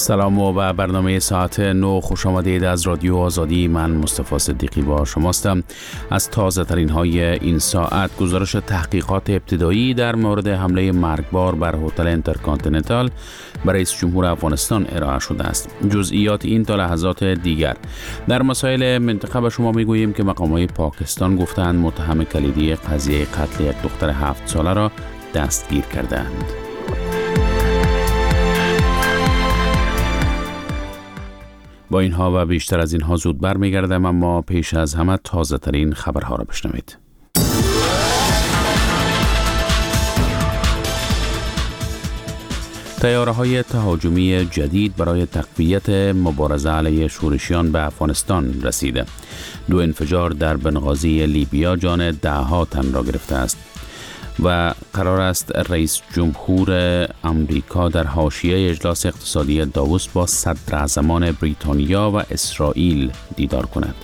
سلام و برنامه ساعت 9 خوش آمدید از رادیو آزادی. من مصطفی صدیقی با شماستم. از تازه ترین های این ساعت گزارش تحقیقات ابتدایی در مورد حمله مرگبار بر هتل اینترکانتیننتال بر رئیس جمهور افغانستان ارائه شده است. جزئیات این تا لحظات دیگر. در مسائل منطقه به شما میگوییم که مقامات پاکستان گفتند متهم کلیدی قضیه قتل یک دختر 7 ساله را دستگیر کردند. با اینها و بیشتر از اینها زود برمیگردم، اما پیش از همه تازه ترین خبرها را بشنوید. طیاره‌های تهاجمی جدید برای تقویت مبارزه علیه شورشیان به افغانستان رسیده. 2 انفجار در بنغازی لیبیا جان 10 تن را گرفته است و قرار است رئیس جمهور امریکا در حاشیه اجلاس اقتصادی داووس با صدراعظمان بریتانیا و اسرائیل دیدار کند.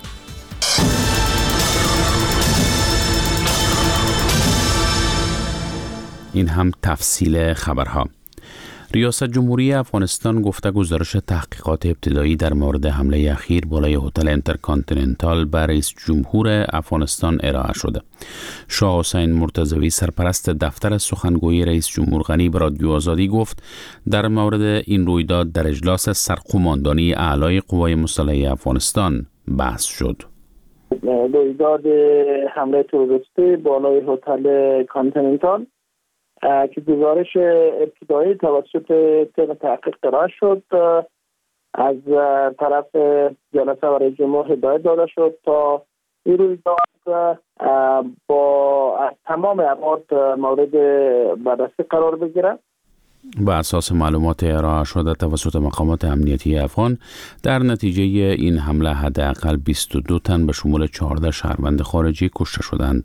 این هم تفصیل خبرها. ریاست جمهوری افغانستان گفته گزارش تحقیقات ابتدایی در مورد حمله اخیر بالای هتل اینترکانتیننتال بر رئیس جمهور افغانستان ارائه شده. شاه حسین مرتضوی سرپرست دفتر سخنگوی رئیس جمهور غنی به رادیو آزادی گفت در مورد این رویداد در اجلاس سرقماندانی اعلای قوای مسلحه افغانستان بحث شد. رویداد حمله تروریستی بالای هتل کانتیننتال که گزارش ابتدایی توسط تیم تحقیق ارائه شد، از طرف جلسه و رئیس جمهور هدایت داده شد تا این رویداد با تمام ابعاد مورد بررسی قرار بگیرد. بر اساس معلومات ارائه شده توسط مقامات امنیتی افغان، در نتیجه این حمله حداقل 22 تن به شمول 14 شهروند خارجی کشته شدند.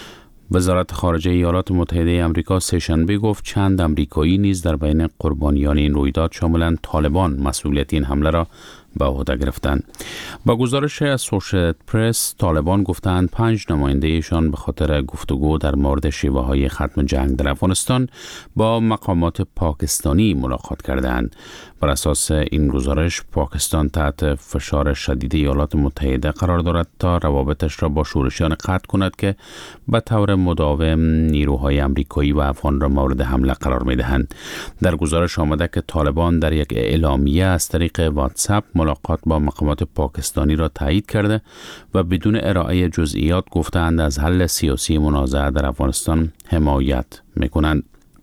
وزارت خارجه ایالات متحده آمریکا سه‌شنبه گفت چند آمریکایی نیز در بین قربانیان این رویداد شامل طالبان مسئولیت این حمله را به عهده گرفتند. با گزارش اسوشییتد پرس، طالبان گفتند 5 نماینده‌شان به خاطر گفتگو در مورد شیوه‌های ختم جنگ در افغانستان با مقامات پاکستانی ملاقات کردند. بر اساس این گزارش، پاکستان تحت فشار شدید ایالات متحده قرار دارد تا روابطش را با شورشیان قطع کند که به طور مداوم نیروهای آمریکایی و افغان را مورد حمله قرار می‌دهند. در گزارش آمده که طالبان در یک اعلامیه از طریق واتساپ ملاقات با مقامات پاکستانی را تایید کرده و بدون ارائه جزئیات گفتند از حل سیاسی منازعه در افغانستان حمایت می‌کنند.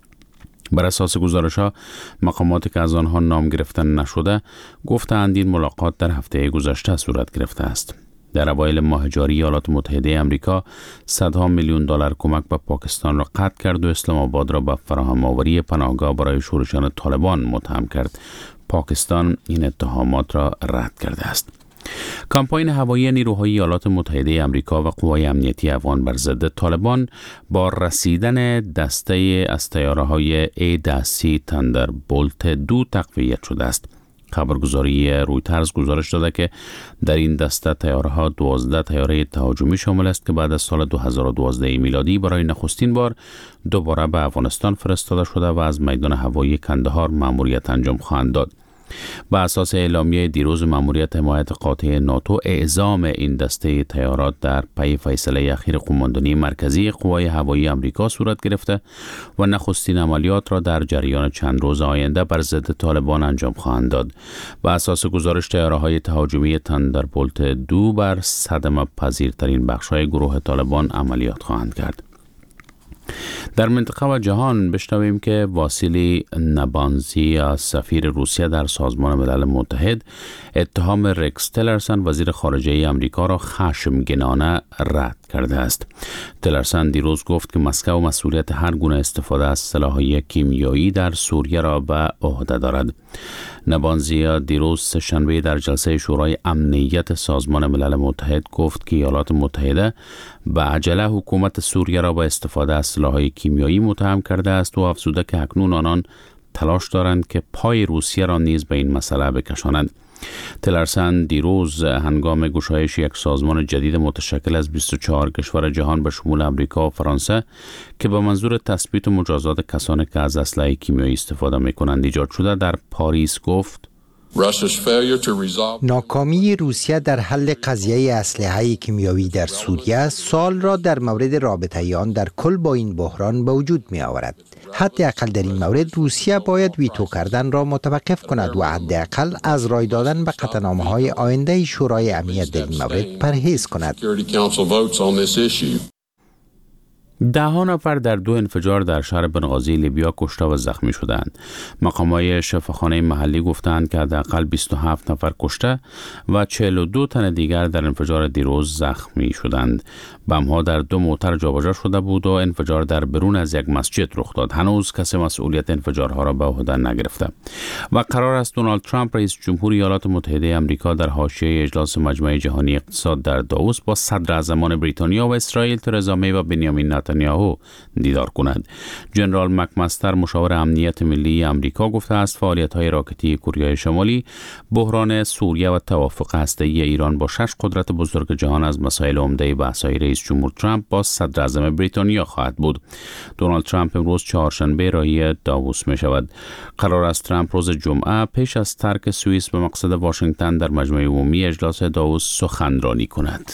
بر اساس گزارش‌ها، مقاماتی که از آنها نام گرفته نشده گفتند این ملاقات در هفته گذشته صورت گرفته است. در اوایل ماه جاری ایالات متحده آمریکا صدها میلیون دلار کمک به پاکستان را قطع کرد و اسلام آباد را به فراهم آوری پناهگاه برای شورشیان طالبان متهم کرد. پاکستان این اتهامات را رد کرده است. کمپاین هوایی نیروهای ایالات متحده آمریکا و قوای امنیتی افغان بر ضد طالبان با رسیدن دسته از طیاره‌های A-10C تاندربولت 2 تقویت شده است. خبرگزاری رویترز گزارش داده که در این دسته طیاره‌ها 12 طیاره تهاجمی شامل است که بعد از سال 2012 میلادی برای نخستین بار دوباره به افغانستان فرستاده شده و از میدان هوایی کندهار مأموریت انجام خواهند داد. با اساس اعلامیه دیروز مأموریت حمایت قاطع ناتو، اعزام این دسته طیارات در پی فیصله اخیر قماندانی مرکزی قوای هوایی آمریکا صورت گرفته و نخستین عملیات را در جریان چند روز آینده بر ضد طالبان انجام خواهند داد. با اساس گزارش، طیاره‌های تهاجمی تاندربولت 2 بر صدمه پذیرترین بخش‌های گروه طالبان عملیات خواهند کرد. در منطقه و جهان بشنویم که واسیلی نبانزی، سفیر روسیه در سازمان ملل متحد، اتهام رکس تلرسن وزیر خارجه آمریکا را خشمگینانه رد کرده است. تلرسن دیروز گفت که مسکو مسئولیت هر گونه استفاده از سلاح‌های کیمیایی در سوریه را به عهده دارد. نبانزی دیروز سه‌شنبه در جلسه شورای امنیت سازمان ملل متحد گفت که ایالات متحده به عجله حکومت سوریه را با استفاده از سلاح‌های کیمیایی متهم کرده است و افزوده که اکنون آنان تلاش دارند که پای روسیه را نیز به این مسئله بکشانند. تلرسن دیروز هنگام گشایش یک سازمان جدید متشکل از 24 کشور جهان به شمول امریکا و فرانسه که به منظور تثبیت و مجازات کسانی که از اسلحه کیمیایی استفاده می‌کنند ایجاد شده در پاریس گفت: ناکامی روسیه در حل قضیه اسلحه کیمیایی در سوریه سوال را در مورد رابطه آن در کل با این بحران به وجود می آورد. حداقل در این مورد روسیه باید ویتو کردن را متوقف کند و حداقل از رای دادن به قطعنامه‌های آینده شورای امنیت در این مورد پرهیز کند. 10 نفر در 2 انفجار در شهر بنغازی لیبیا کشته و زخمی شدند. مقامات شفاخانه محلی گفتند که حداقل 27 نفر کشته و 42 تن دیگر در انفجار دیروز زخمی شدند. بم‌ها در 2 موتر جابجا شده بود و انفجار در برون از یک مسجد رخ داد. هنوز کسی مسئولیت انفجارها را به عهده نگرفته. و قرار است دونالد ترامپ رئیس جمهور ایالات متحده آمریکا در حاشیه اجلاس مجمع جهانی اقتصاد در داووس با صدراعظمان بریتانیا و اسرائیل ترزا می و بنیامین نتانیاهو دیدار کند. جنرال مکمستر مشاور امنیت ملی آمریکا گفته است فعالیت‌های راکتی کره شمالی، بحران سوریه و توافق هسته‌ای ایران با 6 قدرت بزرگ جهان از مسائل عمده بحث‌های رئیس جمهور ترامپ با صدراعظم بریتانیا خواهد بود. دونالد ترامپ امروز چهارشنبه راهی داووس می شود. قرار است ترامپ روز جمعه پیش از ترک سوئیس به مقصد واشنگتن در مجمع عمومی اجلاس داووس سخنرانی کند.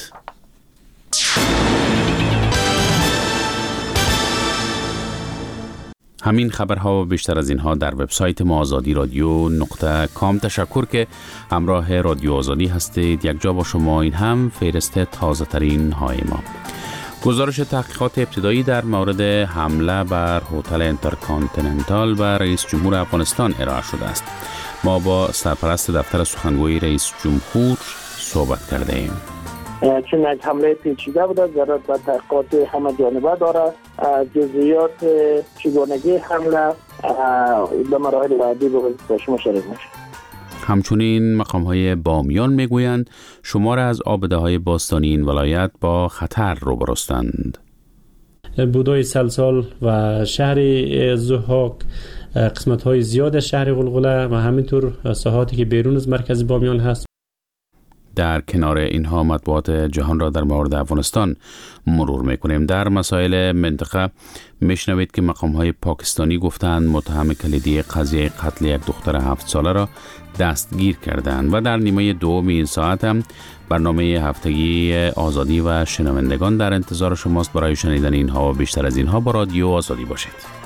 همین خبرها و بیشتر از اینها در وبسایت ما azadi.radio.com. تشکر که همراه رادیو آزادی هستید. یک جا با شما، این هم فهرست تازه ترین های ما. گزارش تحقیقات ابتدایی در مورد حمله بر هتل انترکانتیننتال و رئیس جمهور افغانستان ارائه شده است. ما با سرپرست دفتر سخنگوی رئیس جمهور صحبت کرده ایم. چون یک حمله پیچیده بوده، ضرورت به تحقیقات همه جانبه داره. جزئیات چگونگی حمله به مراحل بعدی با شما شریک میشه. همچنین مقام‌های بامیان میگویند شمار از آبده‌های باستانی این ولایت با خطر روبروستند. بودای سلسال و شهر ضحاک، قسمت‌های زیاد شهر غلغله و همینطور ساحاتی که بیرون از مرکز بامیان هست. در کنار اینها مطبوعات جهان را در مورد افغانستان مرور میکنیم. در مسائل منطقه میشنوید که مقام‌های پاکستانی گفتند متهم کلیدی قضیه قتل یک دختر 7 ساله را دستگیر کردند. و در نیمه دوم این ساعت هم برنامه هفتگی آزادی و شنوندگان در انتظار شماست. برای شنیدن اینها و بیشتر از اینها با رادیو آزادی باشید.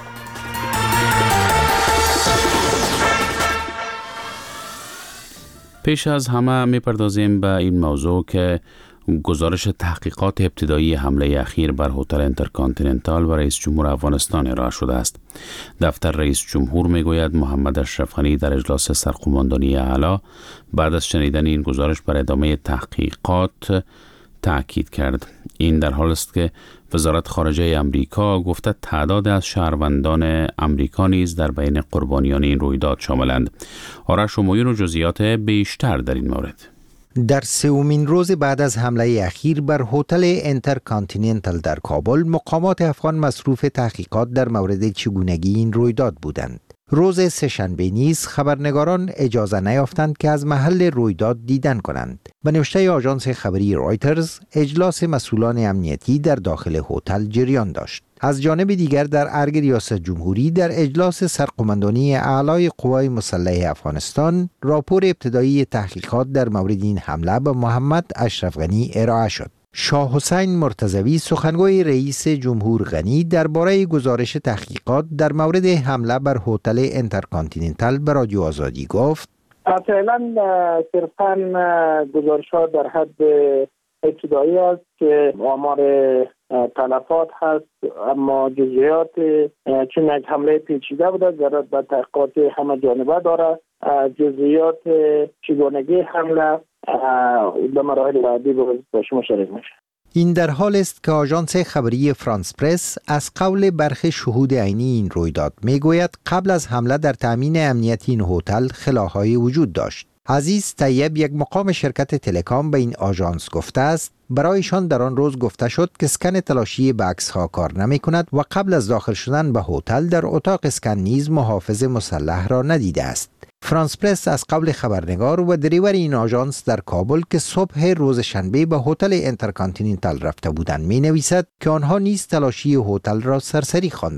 پیش از همه میپردازیم به این موضوع که گزارش تحقیقات ابتدایی حمله اخیر بر هتل انترکانتیننتال و رئیس جمهور افغانستان ارائه شده است. دفتر رئیس جمهور میگوید محمد اشرف غنی در اجلاس سرقماندانی اعلی بعد از شنیدن این گزارش بر ادامه تحقیقات تأکید کرد. این در حالی است که وزارت خارجه آمریکا گفته تعداد از شهروندان آمریکا نیز در بین قربانیان این رویداد شاملند. آرش همایون و جزئیات بیشتر در این مورد. در سومین روز بعد از حمله اخیر بر هتل انترکانتیننتال در کابل، مقامات افغان مصروف تحقیقات در مورد چگونگی این رویداد بودند. روز سه‌شنبه نیز خبرنگاران اجازه نیافتند که از محل رویداد دیدن کنند. به نوشته آژانس خبری رایترز، اجلاس مسئولان امنیتی در داخل هتل جریان داشت. از جانب دیگر در ارگ ریاست جمهوری در اجلاس سرقماندانی اعلای قوای مسلح افغانستان، راپور ابتدایی تحقیقات در مورد این حمله به محمد اشرف غنی ارائه شد. شاه حسین مرتضوی سخنگوی رئیس جمهور غنی درباره گزارش تحقیقات در مورد حمله بر هتل انترکانتیننتال به رادیو آزادی گفت: فعلا صرفاً گزارش‌ها در حد ابتدایی است که آمار تلفات هست، اما جزئیات چون یک حمله پیچیده بوده، ضرورت به تحقیقات همه جانبه داره. جزئیات چگونگی حمله به مراحل بعدی با شما شریک میشه. این در حال است که آژانس خبری فرانس پرس از قول برخی شهود عینی این رویداد میگوید قبل از حمله در تامین امنیتی این هتل خلاهای وجود داشت. عزیز طیب، یک مقام شرکت تلکام، به این آژانس گفته است برایشان در آن روز گفته شد که اسکن تلاشی بکس ها کار نمی کند و قبل از داخل شدن به هتل در اتاق اسکن نیز محافظ مسلح را ندیده است. فرانس پرس از قول خبرنگار و دریور این آژانس در کابل که صبح روز شنبه به هتل انترکانتیننتال رفته بودند می نویسد که آنها نیز تلاشی هتل را سرسری خواندند.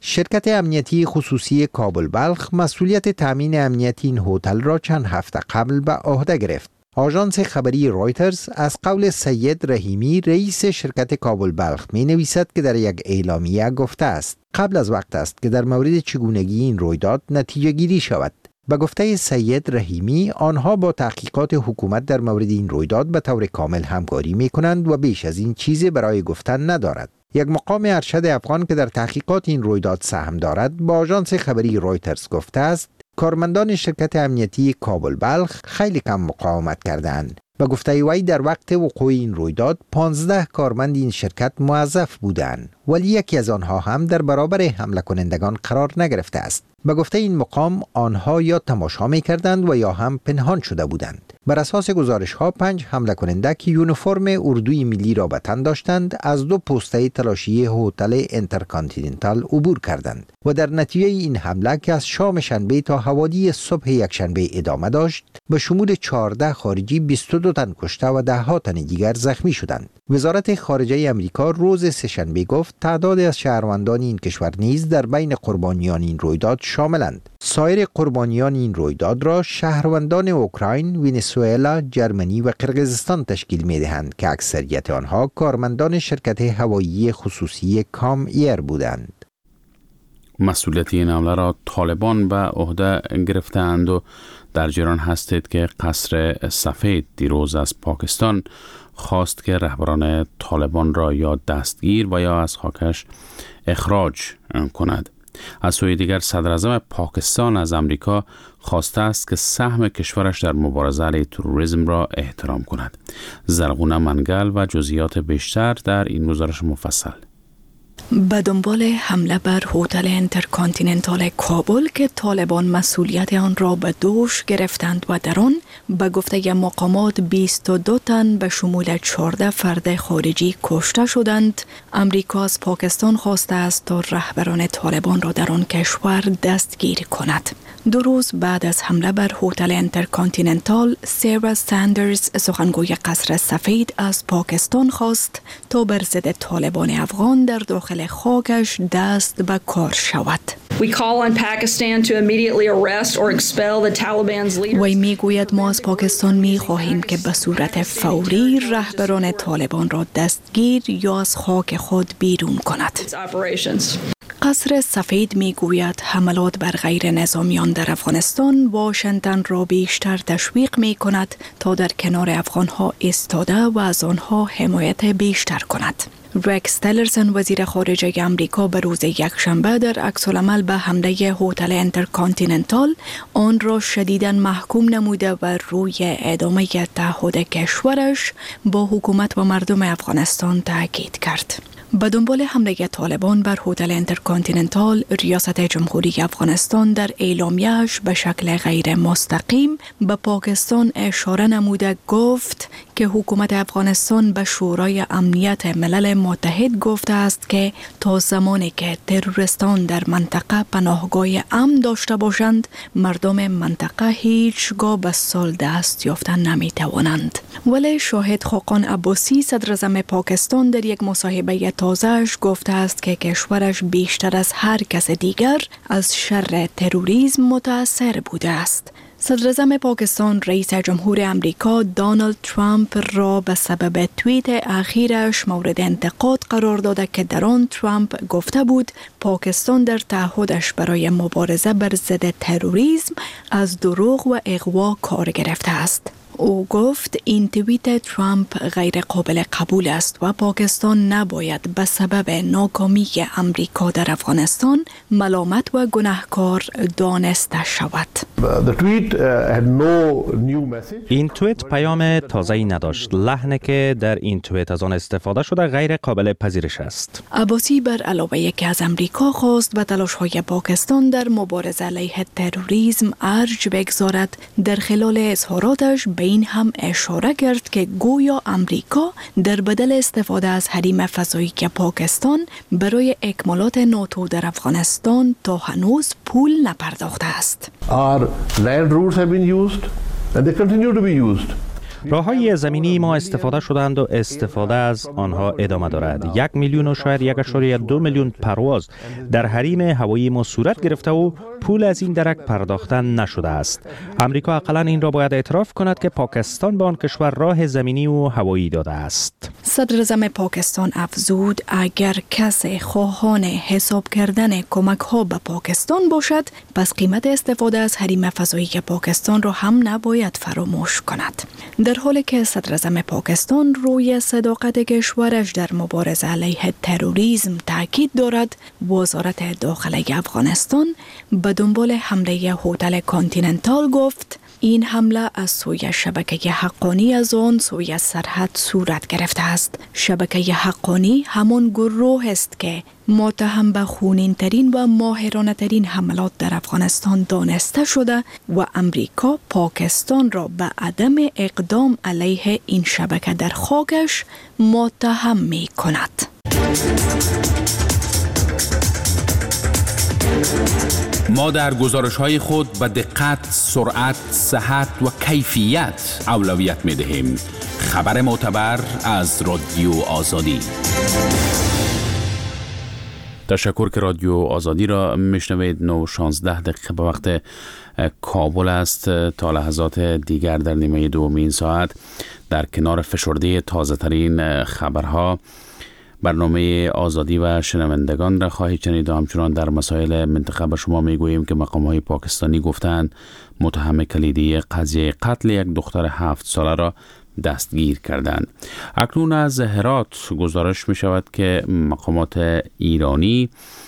شرکت امنیتی خصوصی کابل بلخ مسئولیت تامین امنیت این هتل را چند هفته قبل به عهده گرفت. آژانس خبری رایترز از قول سید رحیمی رئیس شرکت کابل بلخ می نویسد که در یک اعلامیه گفته است قبل از وقت است که در مورد چگونگی این رویداد نتیجه گیری شود. به گفته سید رحیمی آنها با تحقیقات حکومت در مورد این رویداد به طور کامل همکاری می کنند و بیش از این چیزی برای گفتن ندارد. یک مقام ارشد افغان که در تحقیقات این رویداد سهم دارد با آژانس خبری رایترز گفته است کارمندان شرکت امنیتی کابل بلخ خیلی کم مقاومت کردند. به گفته وی در وقت وقوع این رویداد 15 کارمند این شرکت موظف بودند ولی یکی از آنها هم در برابر حمله کنندگان قرار نگرفته است. به گفته این مقام آنها یا تماشا می کردند و یا هم پنهان شده بودند. بر اساس گزارش ها 5 حمله کننده که یونیفرم اردوی ملی را به تن داشتند از 2 پوسته تلاشی هتل انترکانتیننتال عبور کردند و در نتیجه این حمله که از شام شنبه تا حوالی صبح یکشنبه ادامه داشت به شمول 14 خارجی 22 تن کشته و 10 تن دیگر زخمی شدند. وزارت خارجه امریکا روز سه‌شنبه گفت تعداد از شهروندان این کشور نیز در بین قربانیان این رویداد شاملند. سایر قربانیان این رویداد را شهروندان اوکراین، ونزوئلا، جرمنی و قرقیزستان تشکیل می‌دهند که اکثریت آنها کارمندان شرکت هوایی خصوصی کام ایر بودند. مسئولیت این حمله را طالبان به عهده گرفتند و در جریان هستید که قصر سفید دیروز از پاکستان خواست که رهبران طالبان را یا دستگیر و یا از خاکش اخراج کند. از سوی دیگر صدراعظم پاکستان از امریکا خواسته است که سهم کشورش در مبارزه علیه تروریسم را احترام کند. زرغونه منگل و جزئیات بیشتر در این گزارش مفصل. به دنبال حمله بر هتل انترکانتیننتال کابل که طالبان مسئولیت آن را به دوش گرفتند و در آن به گفته مقامات 22 تن به شمول 14 فرد خارجی کشته شدند، امریکا از پاکستان خواسته است تا رهبران طالبان را در آن کشور دستگیر کند. 2 روز بعد از حمله بر هتل انترکانتیننتال، سارا ساندرز سخنگوی قصر سفید از پاکستان خواست تا بر ضد طالبان افغان در داخل خاکش دست به کار شود. وی میگوید ما از پاکستان میخواهیم که به صورت فوری رهبران طالبان را دستگیر یا از خاک خود بیرون کند. قصر سفید میگوید حملات بر غیر نظامیان در افغانستان واشنگتن را بیشتر تشویق می کند تا در کنار افغانها ایستاده و از آنها حمایت بیشتر کند. رکس تیلرسن وزیر خارجه امریکا به روز یکشنبه در عکس‌العمل به حمله هتل انترکانتیننتال آن را شدیداً محکوم نموده و روی ادامه تعهد کشورش با حکومت و مردم افغانستان تاکید کرد. به دنبال حمله طالبان بر هتل انترکانتیننتال، ریاست جمهوری افغانستان در اعلامیه‌اش به شکل غیر مستقیم به پاکستان اشاره نموده گفت که حکومت افغانستان به شورای امنیت ملل متحد گفته است که تا زمانی که تروریستان در منطقه پناهگاه امن داشته باشند، مردم منطقه هیچگاه به صلح دست یافتن نمی‌توانند. ولی شاهد خاقان عباسی صدراعظم پاکستان در یک مصاحبه تازه‌اش گفته است که کشورش بیشتر از هر کس دیگر از شر تروریسم متاثر بوده است. صدراعظم پاکستان رئیس جمهور امریکا دونالد ترامپ را به سبب توییت اخیرش مورد انتقاد قرار داده که در آن ترامپ گفته بود پاکستان در تعهدش برای مبارزه بر ضد تروریسم از دروغ و اغوا کار گرفته است. او گفت این توییت ترامپ غیر قابل قبول است و پاکستان نباید به سبب ناکامی امریکا در افغانستان ملامت و گناهکار دانسته شود. این توییت پیام تازه‌ای نداشت. لحنی که در این توییت از آن استفاده شده غیر قابل پذیرش است. عباسی بر علاوه که از امریکا خواست به تلاش‌های پاکستان در مبارزه علیه تروریسم ارج بگذارد، در خلال اظهاراتش به این هم اشاره کرد که گویا امریکا در بدل استفاده از حریم فضایی که پاکستان برای اکمالات ناتو در افغانستان تا هنوز پول نپرداخته است. Our land routes have been used and they continue to be used. راه‌های زمینی ما استفاده شدند و استفاده از آنها ادامه دارد. 1 میلیون و شاید 1.2 میلیون پرواز در حریم هوایی ما صورت گرفته و پول از این درک پرداخته نشده است. امریکا حداقل این را باید اعتراف کند که پاکستان به آن کشور راه زمینی و هوایی داده است. صدر اعظم پاکستان افزود اگر کسی خواهان حساب کردن کمک ها به پاکستان باشد، پس قیمت استفاده از حریم فضایی پاکستان را هم نباید فراموش کند. در حالی که صدر اعظم پاکستان روی صداقت کشورش در مبارزه علیه تروریسم تاکید دارد، وزارت داخله افغانستان به دنبال حمله هتل کانتیننتال گفت این حمله از سوی شبکه حقانی از آن سوی سرحد صورت گرفته است. شبکه حقانی همان گروه است که متهم به خونین ترین و ماهرانه ترین حملات در افغانستان دانسته شده و امریکا پاکستان را به عدم اقدام علیه این شبکه در خاکش متهم می کند. ما در گزارش‌های خود به دقت، سرعت، صحت و کیفیت اولویت می‌دهیم. خبر معتبر از رادیو آزادی. تشکر که رادیو آزادی را میشنوید. 9:16 به وقت کابل است. تا لحظات دیگر در نیمه دوم این ساعت در کنار فشرده تازه ترین خبرها برنامه آزادی و شنوندگان را خواهید شنید و همچنان در مسائل منطقه به شما میگوییم که مقام‌های پاکستانی گفتند متهم کلیدی قضیه قتل یک دختر 7 ساله را دستگیر کردند. اکنون از هرات گزارش می شود که مقامات ایرانی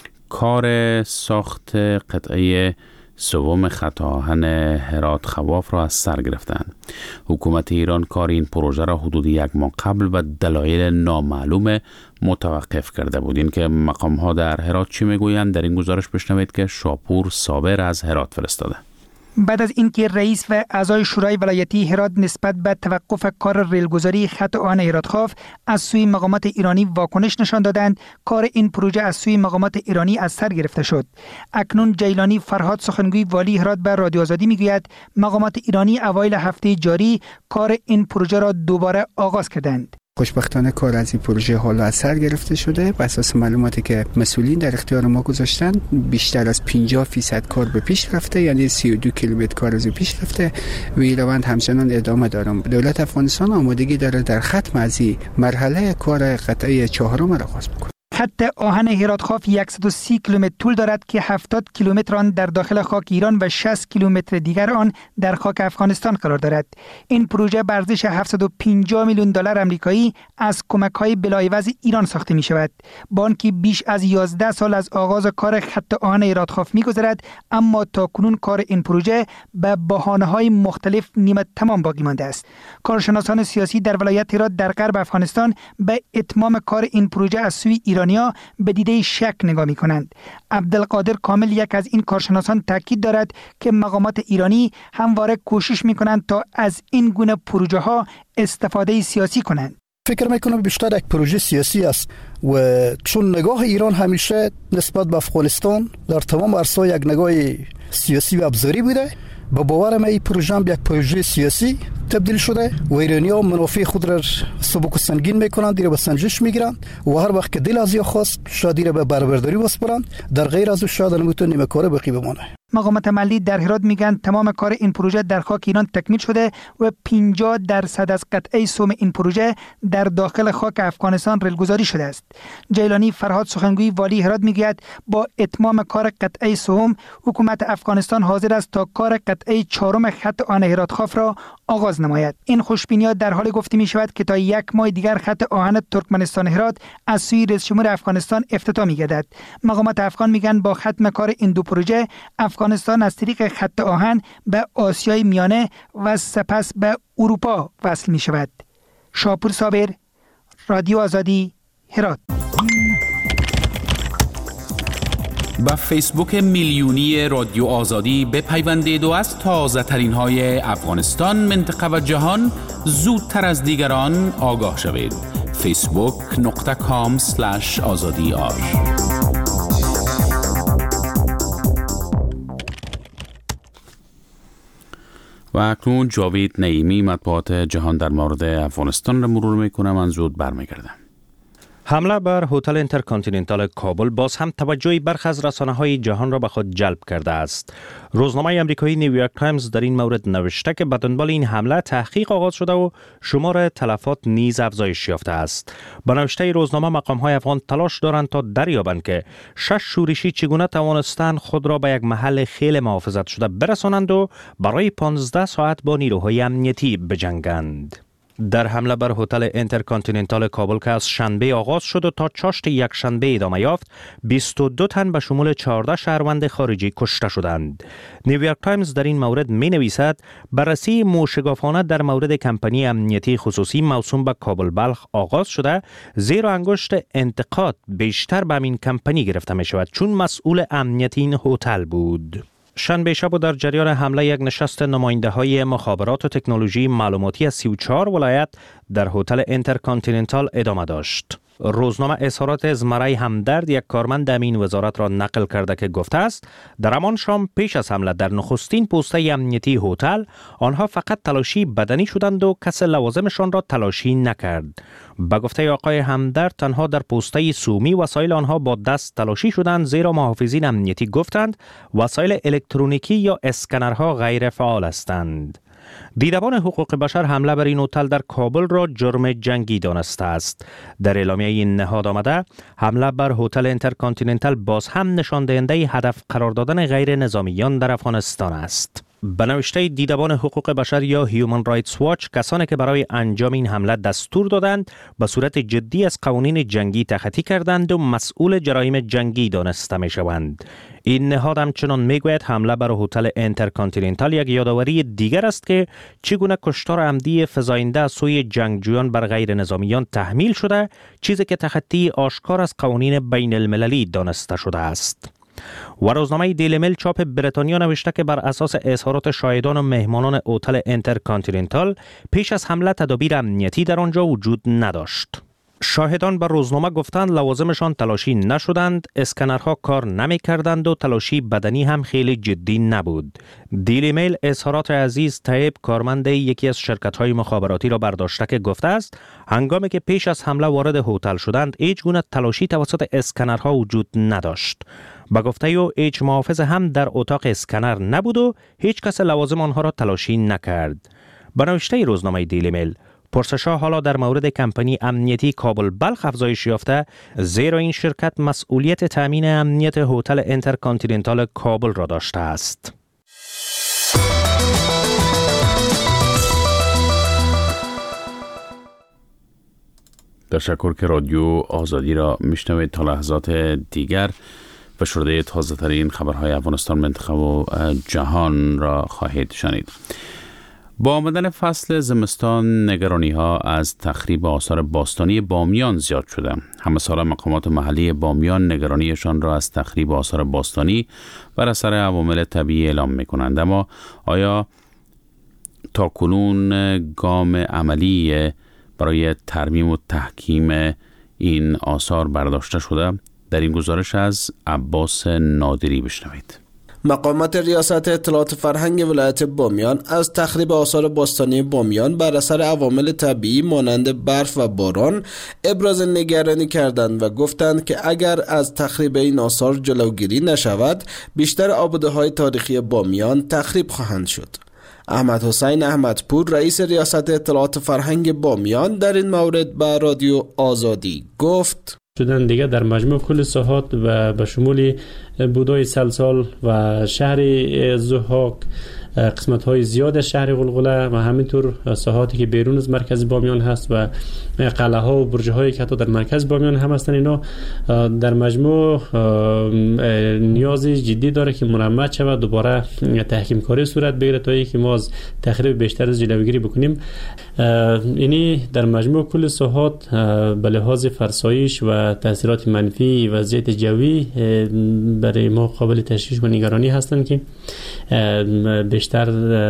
کار ساخت قطعه سوم خط آهن هرات خواف را از سر گرفتند. حکومت ایران کار این پروژه را حدود 1 ماه قبل و دلایل نامعلوم متوقف کرده بود. این که مقام ها در هرات چی میگویند در این گزارش بشنوید که شاپور صابر از هرات فرستاده. بعد از اینکه رئیس و اعضای شورای ولایتی هرات نسبت به توقف کار ریلگذاری خط آهن هرات خواف از سوی مقامات ایرانی واکنش نشان دادند، کار این پروژه از سوی مقامات ایرانی از سر گرفته شد. اکنون جیلانی فرهاد سخنگوی والی هرات به رادیو آزادی میگوید مقامات ایرانی اوایل هفته جاری کار این پروژه را دوباره آغاز کردند. خوشبختانه کار از این پروژه حالا از سر گرفته شده. بر اساس معلوماتی که مسئولین در اختیار ما گذاشتن بیشتر از 50% کار به پیش رفته، یعنی 32 کیلومتر کار از پیش رفته و این روند همچنان ادامه داره. دولت افغانستان آمادگی داره در ختم از این مرحله کار قطعه 4 را آغاز بکنه. خط آهن هرات خواف 130 کیلومتر طول دارد که 70 کیلومتر آن در داخل خاک ایران و 60 کیلومتر دیگر آن در خاک افغانستان قرار دارد. این پروژه به ارزش 750 میلیون دلار آمریکایی از کمک‌های بلاعوض ایران ساخته می شود. با آنکه بیش از 11 سال از آغاز کار خط آهن هرات خواف می‌گذرد، اما تاکنون کار این پروژه به بهانه‌های مختلف نیمه تمام باقی مانده است. کارشناسان سیاسی در ولایت هرات در غرب افغانستان به اتمام کار این پروژه از سوی ایرانیا به دیده شک نگاه می کنند. عبدالقادر کامل یک از این کارشناسان تاکید دارد که مقامات ایرانی همواره کوشش می کنند تا از این گونه پروژه ها استفاده سیاسی کنند. فکر میکنم بیشتر یک پروژه سیاسی است و چون نگاه ایران همیشه نسبت به افغانستان در تمام عرصه‌ها یک نگاه سیاسی و ابزاری بوده، با باورم این پروژه هم یک پروژه سیاسی تبدیل شده و ایرانی‌ها منافع خود را سبک و سنگین میکنند، دیره به سنجش میگیرند و هر وقت که دل از یا خواست شاید دیره به بربرداری بسپرند، در غیر از او شاید نمیتونه نیمه کاره بقی بمانه. مقامات محلی در هرات میگن تمام کار این پروژه در خاک ایران تکمیل شده و 50% از قطعه سوم این پروژه در داخل خاک افغانستان ریلگذاری شده است. جیلانی فرهاد سخنگوی والی هرات میگوید با اتمام کار قطعه سوم حکومت افغانستان حاضر است تا کار قطعه 4 خط آهن هرات خواف را آغاز نماید. این خوشبینی‌ها در حال گفته می شود که تا 1 ماه دیگر خط آهن ترکمنستان هرات از سوی رئیس جمهور افغانستان افتتاح می‌گردد. مقامات افغان میگن با ختم کار این دو پروژه افغانستان از طریق خط آهن به آسیای میانه و سپس به اروپا وصل می شود. شاپور صابر، رادیو آزادی، هرات. با فیسبوک میلیونی رادیو آزادی بپیوندید و از تازه ترین های افغانستان، منطقه و جهان زودتر از دیگران آگاه شوید. facebook.com/azadi.ar. و اکنون جاوید نعیمی مطبوعات جهان در مورد افغانستان را مرور میکنه. من زود برمیگردم. حمله بر هتل اینترکانتیننتال کابل باز هم توجه برخی از رسانه‌های جهان را به خود جلب کرده است. روزنامه آمریکایی نیویورک تایمز در این مورد نوشته که به دنبال این حمله تحقیق آغاز شده و شمار تلفات نیز افزایش یافته است. به نوشته روزنامه مقام‌های افغان تلاش دارند تا دریابند که 6 شورشی چگونه توانستند خود را به یک محل خیلی محافظت شده برسانند و برای 15 ساعت با نیروهای امنیتی بجنگند. در حمله بر هتل اینترکانتیننتال کابل که از شنبه آغاز شد و تا چاشت یک شنبه ادامه یافت، 22 تن به شمول 14 شهروند خارجی کشته شدند. نیویورک تایمز در این مورد می نویسد بررسی موشگافانه در مورد کمپانی امنیتی خصوصی موسوم به کابل بلخ آغاز شده، زیر انگشت انتقاد بیشتر به این کمپانی گرفته می شود چون مسئول امنیتی این هتل بود. شنبه شب در جریان حمله یک نشست نماینده‌های مخابرات و تکنولوژی معلوماتی از 34 ولایت در هتل اینترکانتیننتال ادامه داشت. روزنامه اظهارات زمره همدرد یک کارمند امین وزارت را نقل کرده که گفته است در همان شام پیش از حمله در نخستین پوسته امنیتی هتل آنها فقط تلاشی بدنی شدند و کس لوازمشان را تلاشی نکرد. به گفته آقای همدرد تنها در پوسته سومی وسایل آنها با دست تلاشی شدند، زیرا محافظین امنیتی گفتند وسایل الکترونیکی یا اسکنرها غیر فعال هستند. دیدبان حقوق بشر حمله بر این هتل در کابل را جرم جنگی دانسته است. در اعلامیه این نهاد آمده حمله بر هتل اینترکانتیننتال باز هم نشان دهنده هدف قرار دادن غیر نظامیان در افغانستان است. به نوشته دیدبان حقوق بشر یا هیومن رایتس واچ، کسانی که برای انجام این حمله دستور دادند به صورت جدی از قوانین جنگی تخطی کردند و مسئول جرایم جنگی دانسته می شوند. این نهاد همچنان میگوید حمله بر هتل اینترکانتیننتال یک یادآوری دیگر است که چگونه کشتار عمدی فزاینده از سوی جنگجویان بر غیر نظامیان تحمیل شده، چیزی که تخطی آشکار از قوانین بین المللی دانسته شده است. و روزنامه دیلی میل چاپ بریتانیا نوشته که بر اساس اظهارات شاهدان و مهمانان هتل اینترکانتیننتال پیش از حمله تدابیر امنیتی در آنجا وجود نداشت. شاهدان بر روزنامه گفتند لوازمشان تلاشی نشدند، اسکنرها کار نمی کردند و تلاشی بدنی هم خیلی جدی نبود. دیلی میل اظهارات عزیز طیب، کارمند یکی از شرکت‌های مخابراتی را برداشته که گفته است هنگامی که پیش از حمله وارد هتل شدند هیچ گونه تلاشی توسط اسکنرها وجود نداشت. با گفته او هیچ محافظ هم در اتاق اسکنر نبود و هیچ کس لوازم آنها را تلاشی نکرد. به نوشته روزنامه دیلی میل، پرسش‌ها حالا در مورد کمپانی امنیتی کابل بلخ افزایش یافته، زیرا این شرکت مسئولیت تامین امنیت هتل اینترکانتیننتال کابل را داشته است. تشکر که رادیو آزادی را میشنوید. تا لحظات دیگر و شده تازه ترین خبرهای افغانستان، منطقه و جهان را خواهید شنید. با آمدن فصل زمستان نگرانی ها از تخریب آثار باستانی بامیان زیاد شده. همه ساله مقامات محلی بامیان نگرانیشان را از تخریب آثار باستانی بر اثر عوامل طبیعی اعلام می کنند. اما آیا تا کنون گام عملی برای ترمیم و تحکیم این آثار برداشته شده؟ در این گزارش از عباس نادری بشنوید. مقامات ریاست اطلاعات فرهنگ ولایت بامیان از تخریب آثار باستانی بامیان بر اثر عوامل طبیعی مانند برف و باران ابراز نگرانی کردند و گفتند که اگر از تخریب این آثار جلوگیری نشود، بیشتر آباده‌های تاریخی بامیان تخریب خواهند شد. احمد حسین احمدپور، رئیس ریاست اطلاعات فرهنگ بامیان، در این مورد به رادیو آزادی گفت: شدن دیگه در مجموع کل ساحات و به شمول بودای سلسال و شهر ضحاک، قسمت های زیاد شهر غلغله و همینطور ساحاتی که بیرون از مرکز بامیان هست و قلعه ها و برج هایی که حتی در مرکز بامیان هم هستن، اینا در مجموع نیاز جدی داره که مرمت شود، دوباره تحکیم کاری صورت بگیره تا اینکه ما از تخریب بیشتر از جلوگیری بکنیم. اینی در مجموع کل ساحات به لحاظ فرسایش و تاثیرات منفی وضعیت جوی برای ما قابل تشویش و نگرانی هستند که بیشتر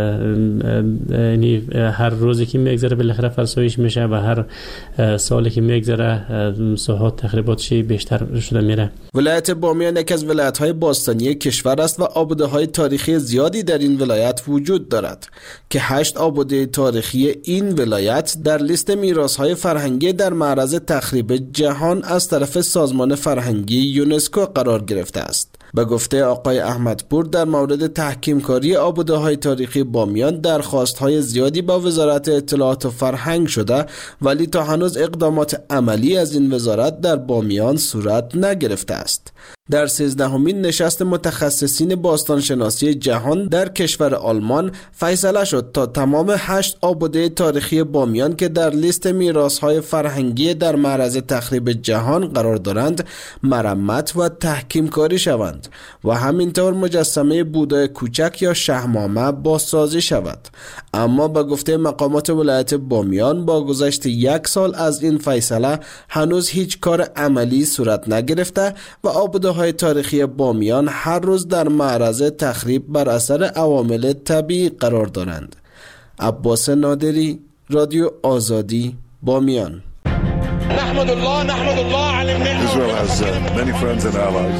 یعنی هر روزی که میگذره بالاخره فرسایش میشه و هر سالی که میگذره ساحات تخریباتش بیشتر شده میره. ولایت بامیان یکی از ولایت‌های باستانی کشور است و آباده‌های تاریخی زیادی در این ولایت وجود دارد که 8 آباده تاریخی این ولایت در لیست میراث‌های فرهنگی در معرض تخریب جهان از طرف سازمان فرهنگی یونسکو قرار گرفته است. به گفته آقای احمدپور در مورد تحکیمکاری آباده‌های تاریخی بامیان درخواست‌های زیادی با وزارت اطلاعات و فرهنگ شده ولی تا هنوز اقدامات عملی از این وزارت در بامیان صورت نگرفته است. در 13مین نشست متخصصین باستانشناسی جهان در کشور آلمان فیصله شد تا تمام 8 آباده تاریخی بامیان که در لیست میراث‌های فرهنگی در معرض تخریب جهان قرار دارند مرمت و تحکیمکاری شوند و همینطور مجسمه بودای کوچک یا شهمامه بازسازی شود. اما به گفته مقامات ولایت بامیان با گذشت 1 سال از این فیصله هنوز هیچ کار عملی صورت نگرفته و آباده‌های تاریخی بامیان هر روز در معرض تخریب بر اثر عوامل طبیعی قرار دارند. عباس نادری، رادیو آزادی، بامیان. نحمد الله على النعمة. Israel has many friends and allies.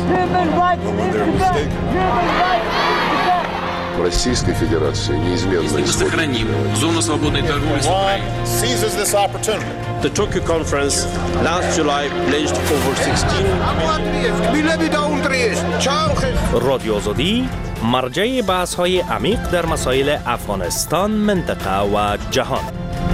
Российской Федерации неизменно сохраним зону свободной торговли с Украиной. Seizes this opportunity. The Tokyo conference last July pledged over 16 رادیو آزادی مرجع بحث‌های عمیق در مسائل افغانستان، منطقه و جهان.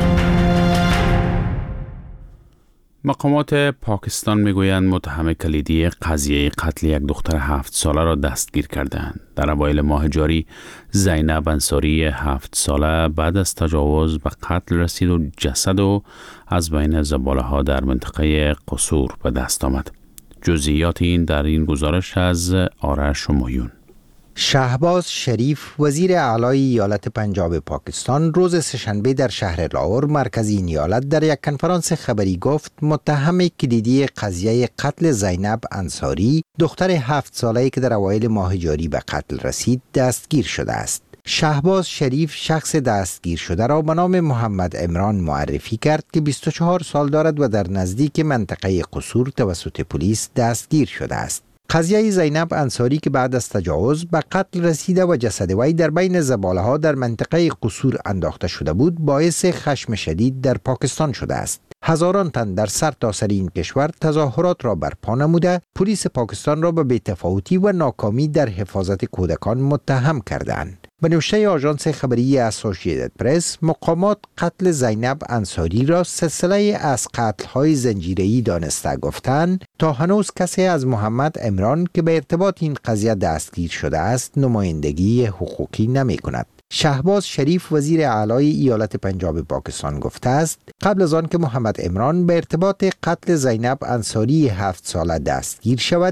مقامات پاکستان میگویند متهم کلیدی قضیه قتل یک دختر 7 ساله را دستگیر کردند. در اوایل ماه جاری زینب انصاری 7 ساله بعد از تجاوز به قتل رسید و جسد و از بین زباله‌ها در منطقه قصور به دست آمد. جزئیات این در این گزارش از آرش همایون. شهباز شریف وزیر اعلی ایالت پنجاب پاکستان روز سه‌شنبه در شهر لاهور مرکزی این ایالت در یک کنفرانس خبری گفت متهم کلیدی قضیه قتل زینب انصاری دختر 7 ساله‌ای که در اوایل ماه جاری به قتل رسید دستگیر شده است. شهباز شریف شخص دستگیر شده را به نام محمد عمران معرفی کرد که 24 سال دارد و در نزدیک منطقه قصور توسط پلیس دستگیر شده است. قضیه زینب انصاری که بعد از تجاوز به قتل رسیده و جسد وی در بین زباله‌ها در منطقه قصور انداخته شده بود باعث خشم شدید در پاکستان شده است. هزاران تن در سرتاسر این کشور تظاهرات را برپا نموده پلیس پاکستان را به بی‌تفاوتی و ناکامی در حفاظت کودکان متهم کردند. به نوشته آژانس خبری اسوسییتد پرس مقامات قتل زینب انصاری را سلسله از قتل‌های زنجیره‌ای دانسته گفتند تا هنوز کسی از محمد عمران که به ارتباط این قضیه دستگیر شده است نمایندگی حقوقی نمی‌کند. شهباز شریف وزیر اعلی ایالت پنجاب پاکستان گفته است قبل از آن که محمد عمران به ارتباط قتل زینب انصاری 7 ساله دستگیر شود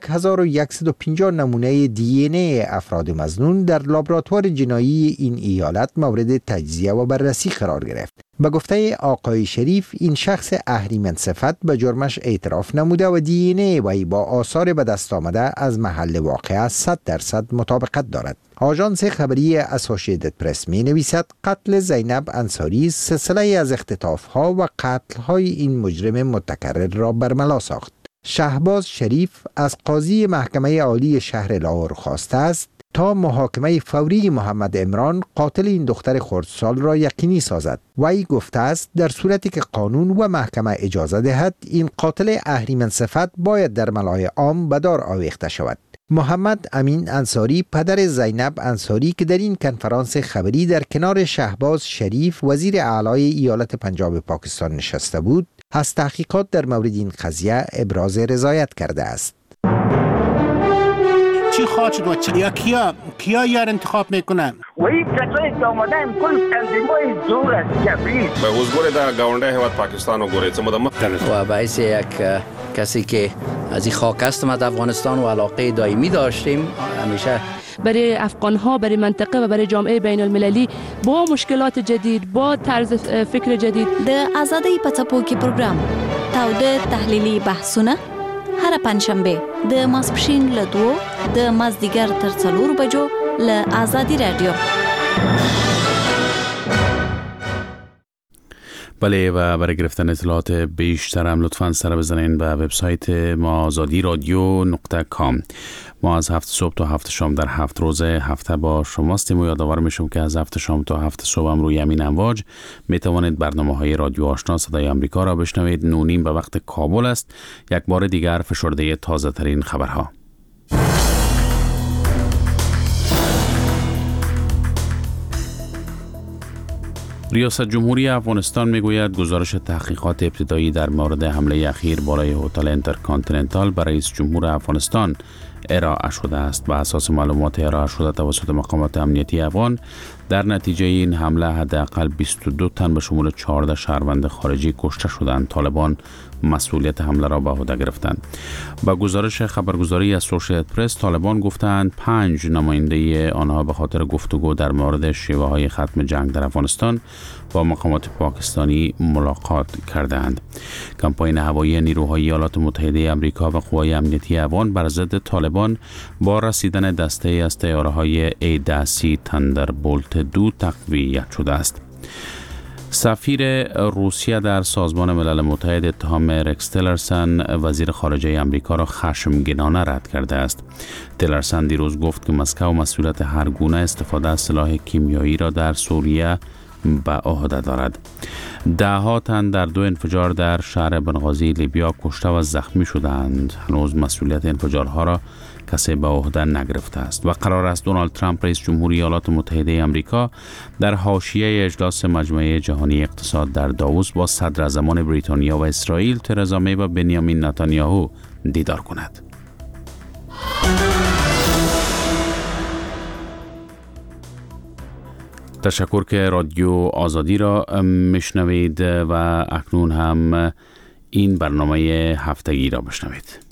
1150 نمونه دی ان ای افراد مظنون در لابراتوار جنایی این ایالت مورد تجزیه و بررسی قرار گرفت. به گفته آقای شریف این شخص اهریمن صفت به جرمش اعتراف نموده و دی ان ای وی با آثار به دست آمده از محل واقعه 100% مطابقت دارد. آژانس خبری اسوسییتد پرس می نویسد قتل زینب انصاری سلسله از اختطاف‌ها و قتل‌های این مجرم متکرر را برملا ساخت. شهباز شریف از قاضی محکمه عالی شهر لاهور خواسته است تا محاکمه فوری محمد عمران قاتل این دختر خردسال را یقینی سازد. وی گفته است در صورتی که قانون و محکمه اجازه دهد این قاتل اهریمن صفت باید در ملأ عام به دار آویخته شود. محمد امین انصاری پدر زینب انصاری که در این کنفرانس خبری در کنار شهباز شریف وزیر اعلی ایالت پنجاب پاکستان نشسته بود از تحقیقات در مورد این قضیه ابراز رضایت کرده است. چی خواهد شد و کیا یار انتخاب میکنن؟ و این کسایی که آمدن کل تنظیمای زور است جبریست به حضور در گاونده حواد پاکستان و گوریت سمودم و باعث یک کسی که از این خاک هستم از افغانستان و علاقه دائمی داشتیم همیشه برای افغان‌ها برای منطقه و برای جامعه بین المللی با مشکلات جدید با طرز فکر جدید د آزادۍ په څپو کې پروګرام تاوده تحلیلي بحثونه هر پنځشنبه د ماسپښین له 2 د مازدیګر تر 4 بجو له آزادي رادیو بله و برای گرفتن اطلاعات بیشتر هم لطفاً سر بزنین به وبسایت ما azadiradyo.com. ما از 7 صبح تا 7 شام در 7 روز هفته با شماستیم و یادآور میشم که از 7 شام تا 7 صبح هم روی همین امواج میتوانید برنامه‌های رادیو آشنا صدای آمریکا را بشنوید. 9:30 به وقت کابل است. یک بار دیگر فشرده تازه ترین خبرها. ریاست جمهوری افغانستان میگوید گزارش تحقیقات ابتدایی در مورد حمله اخیر بالای هتل انترکانتیننتال به رئیس جمهور افغانستان ارائه شده است. بر اساس معلومات ارائه شده توسط مقامات امنیتی افغان، در نتیجه این حمله حداقل 22 تن به شمول 14 شهروند خارجی کشته شدند. طالبان مسئولیت حمله را به عهده گرفتند. با گزارش خبرگزاری اسوسییتد پرس، طالبان گفتند 5 نماینده آنها به خاطر گفتگو در مورد شیوه‌های ختم جنگ در افغانستان با مقامات پاکستانی ملاقات کردند. کمپاین هوایی نیروهای ایالات متحده آمریکا و قوای امنیتی افغان بر ضد طالبان با رسیدن دسته از طیاره‌های A-10C تندربولت 2 تقویت شده است. سفیر روسیه در سازمان ملل متحد اتهام رکس تیلرسن وزیر خارجه آمریکا را خشمگینانه رد کرده است. تیلرسن دیروز گفت که مسکو مسئولیت هر گونه استفاده از سلاح کیمیایی را در سوریه به عهده دارد. 10 تن در 2 انفجار در شهر بنغازی لیبیا کشته و زخمی شدند. هنوز مسئولیت انفجارها را کسی به عهده نگرفته است و قرار است دونالد ترامپ رئیس جمهور ایالات متحده آمریکا در حاشیه اجلاس مجمع جهانی اقتصاد در داووس با صدراعظمان بریتانیا و اسرائیل ترزا می و بنیامین نتانیاهو دیدار کند. تشکر که رادیو آزادی را میشنوید و اکنون هم این برنامه هفتگی را بشنوید.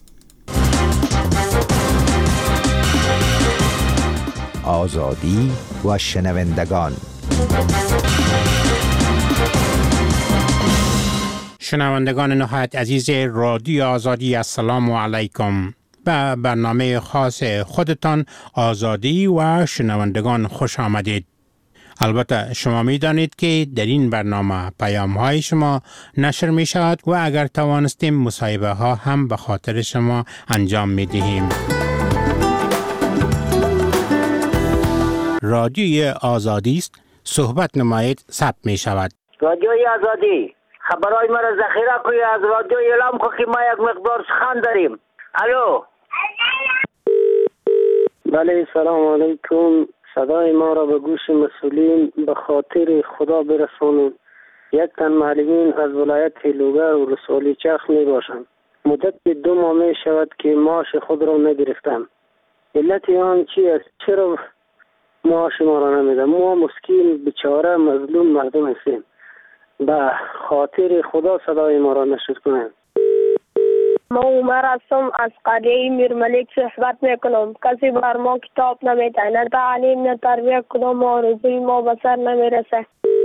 آزادی و شنوندگان. شنوندگان نهایت عزیز رادیو آزادی، السلام علیکم. به برنامه خاص خودتان آزادی و شنوندگان خوش آمدید. البته شما می دانید که در این برنامه پیام های شما نشر می شود و اگر توانستیم مصاحبه ها هم به خاطر شما انجام می دهیم. رادیوی آزادی است، صحبت نمایید، ثبت می شود. رادیوی آزادی، خبرهای ما را ذخیره کنید، از رادیو اعلام کنید که ما یک مقدار سخن داریم. الو. بله، سلام علیکم. صدای ما را به گوش مسئولین به خاطر خدا برسانید. یک تن معلمین از ولایت لوگر و رسولی چرخ می باشند. مدت 2 ماه می شود که معاش خود را نگرفتم. علت آن چی است؟ چرا معاش ما را نمیدن؟ ما مسکین بیچاره مظلوم مردم هستیم. به خاطر خدا صدای ما را نشر کنند. ما عمر هستم، از قریه میرملک صحبت میکنم. کسی بر ما کتاب نمیده، نه تعلیم نه تربیت، کدام آرزوی ما به سر نمیرسه.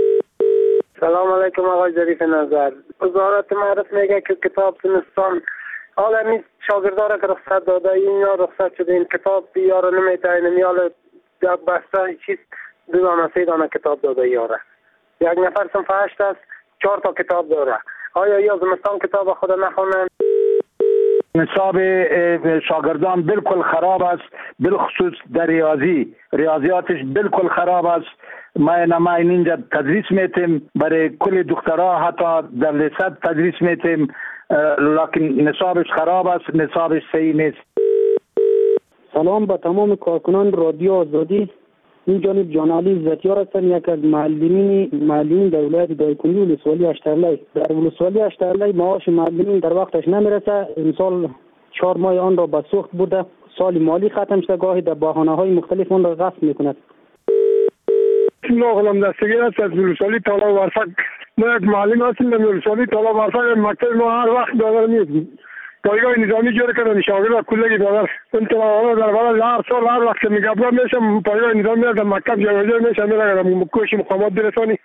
سلام علیکم آقای ظریف نظر. وزارت معرف میگه که کتاب زمستان حالا می شاگردان که رخصت داده، اینا رخصت شده، این کتاب یارو نمیده، نمیاله یک بسته چیز 2 دانه 3 دانه کتاب داده یاره. یک نفر صنف 8 است، 4 تا کتاب داره. آیا یا زمستان کتاب خود نخونن؟ نصاب شاگردان بالکل خراب است، بالخصوص در ریاضیاتش بالکل خراب است. ما اینجا تدریس میتیم، برای کل دخترها حتی در لیسه تدریس میتیم، لکن نصابش خراب است، نصابش صحیح نیست. سلام به تمام کارکنان رادیو آزادی. این جانب جان علی زتیار هستم، یک از معلمین در ولایت دایکنی ولسوالی اشترلی. در ولسوالی اشترلی معاش معلمین در وقتش نمیرسه. امسال 4 ماه آن را به سوخت بوده. سال مالی ختم شده، گاهی در بهانه‌های مختلف آن را غصب میکند. الله غلام دستگیر است از ولسوالی طالب ورفق. ما یک معلم هستیم در ولسوالی طالب ورفق. مکتب ما هر وقت دادر نیست. پایگاه نظامی جور کردن، شاگرد کلگی دادر. این طلبه در بالا هر سال هر وقت میگم میشم پایگاه نظامی در مکتب جوجه میشم میرم کوشش مقامات برسانی.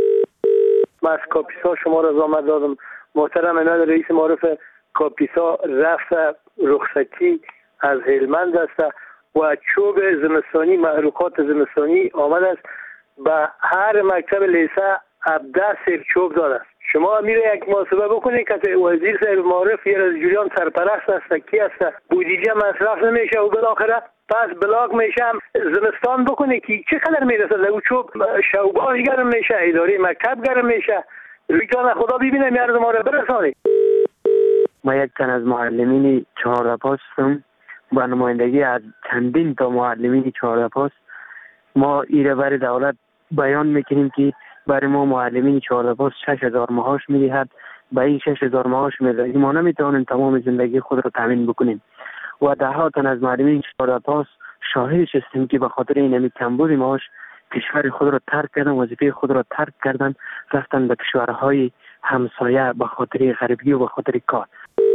من از کاپیسا شما را زحمت دادم. محترم امام رئیس معارف کاپیسا رفت رخصتی از هلمند است و چوب زمستانی، محروقات زمستانی آمد است. به هر مکتب لیسه 17 سیر چوب داده است. شما میره یک محاسبه بکنید که وزیر صاحب معارف یه از جریان سرپرست است کی است بودجه مصرف نمیشه و بالاخره پس بلاک میشه زمستان بکنه که چقدر میرسه لگو چوب شوباش گرم میشه اداره مکتب گرم میشه جان خدا ببینه میارز ما رو برسانه. ما یک تن از معلمین 14 پاس هستم با نمایندگی از چندین تا معلمین 14 پاس. ما ایره برای دولت بیان میکنیم که برای ما معلمین 14 پاس 6000 معاش میدهد. با این 6000 معاش میدهد ما نمیتوانیم تمام زندگی خود را تامین بکنیم و ده ها تن از معلمین 14 پاس شاهدش هستیم که به خاطر این کمبود معاش کشور خود را ترک کردن، وظیفه خود را ترک کردن، رفتن به کشورهای همسایه به خاطر غریبی و به خاطر کار.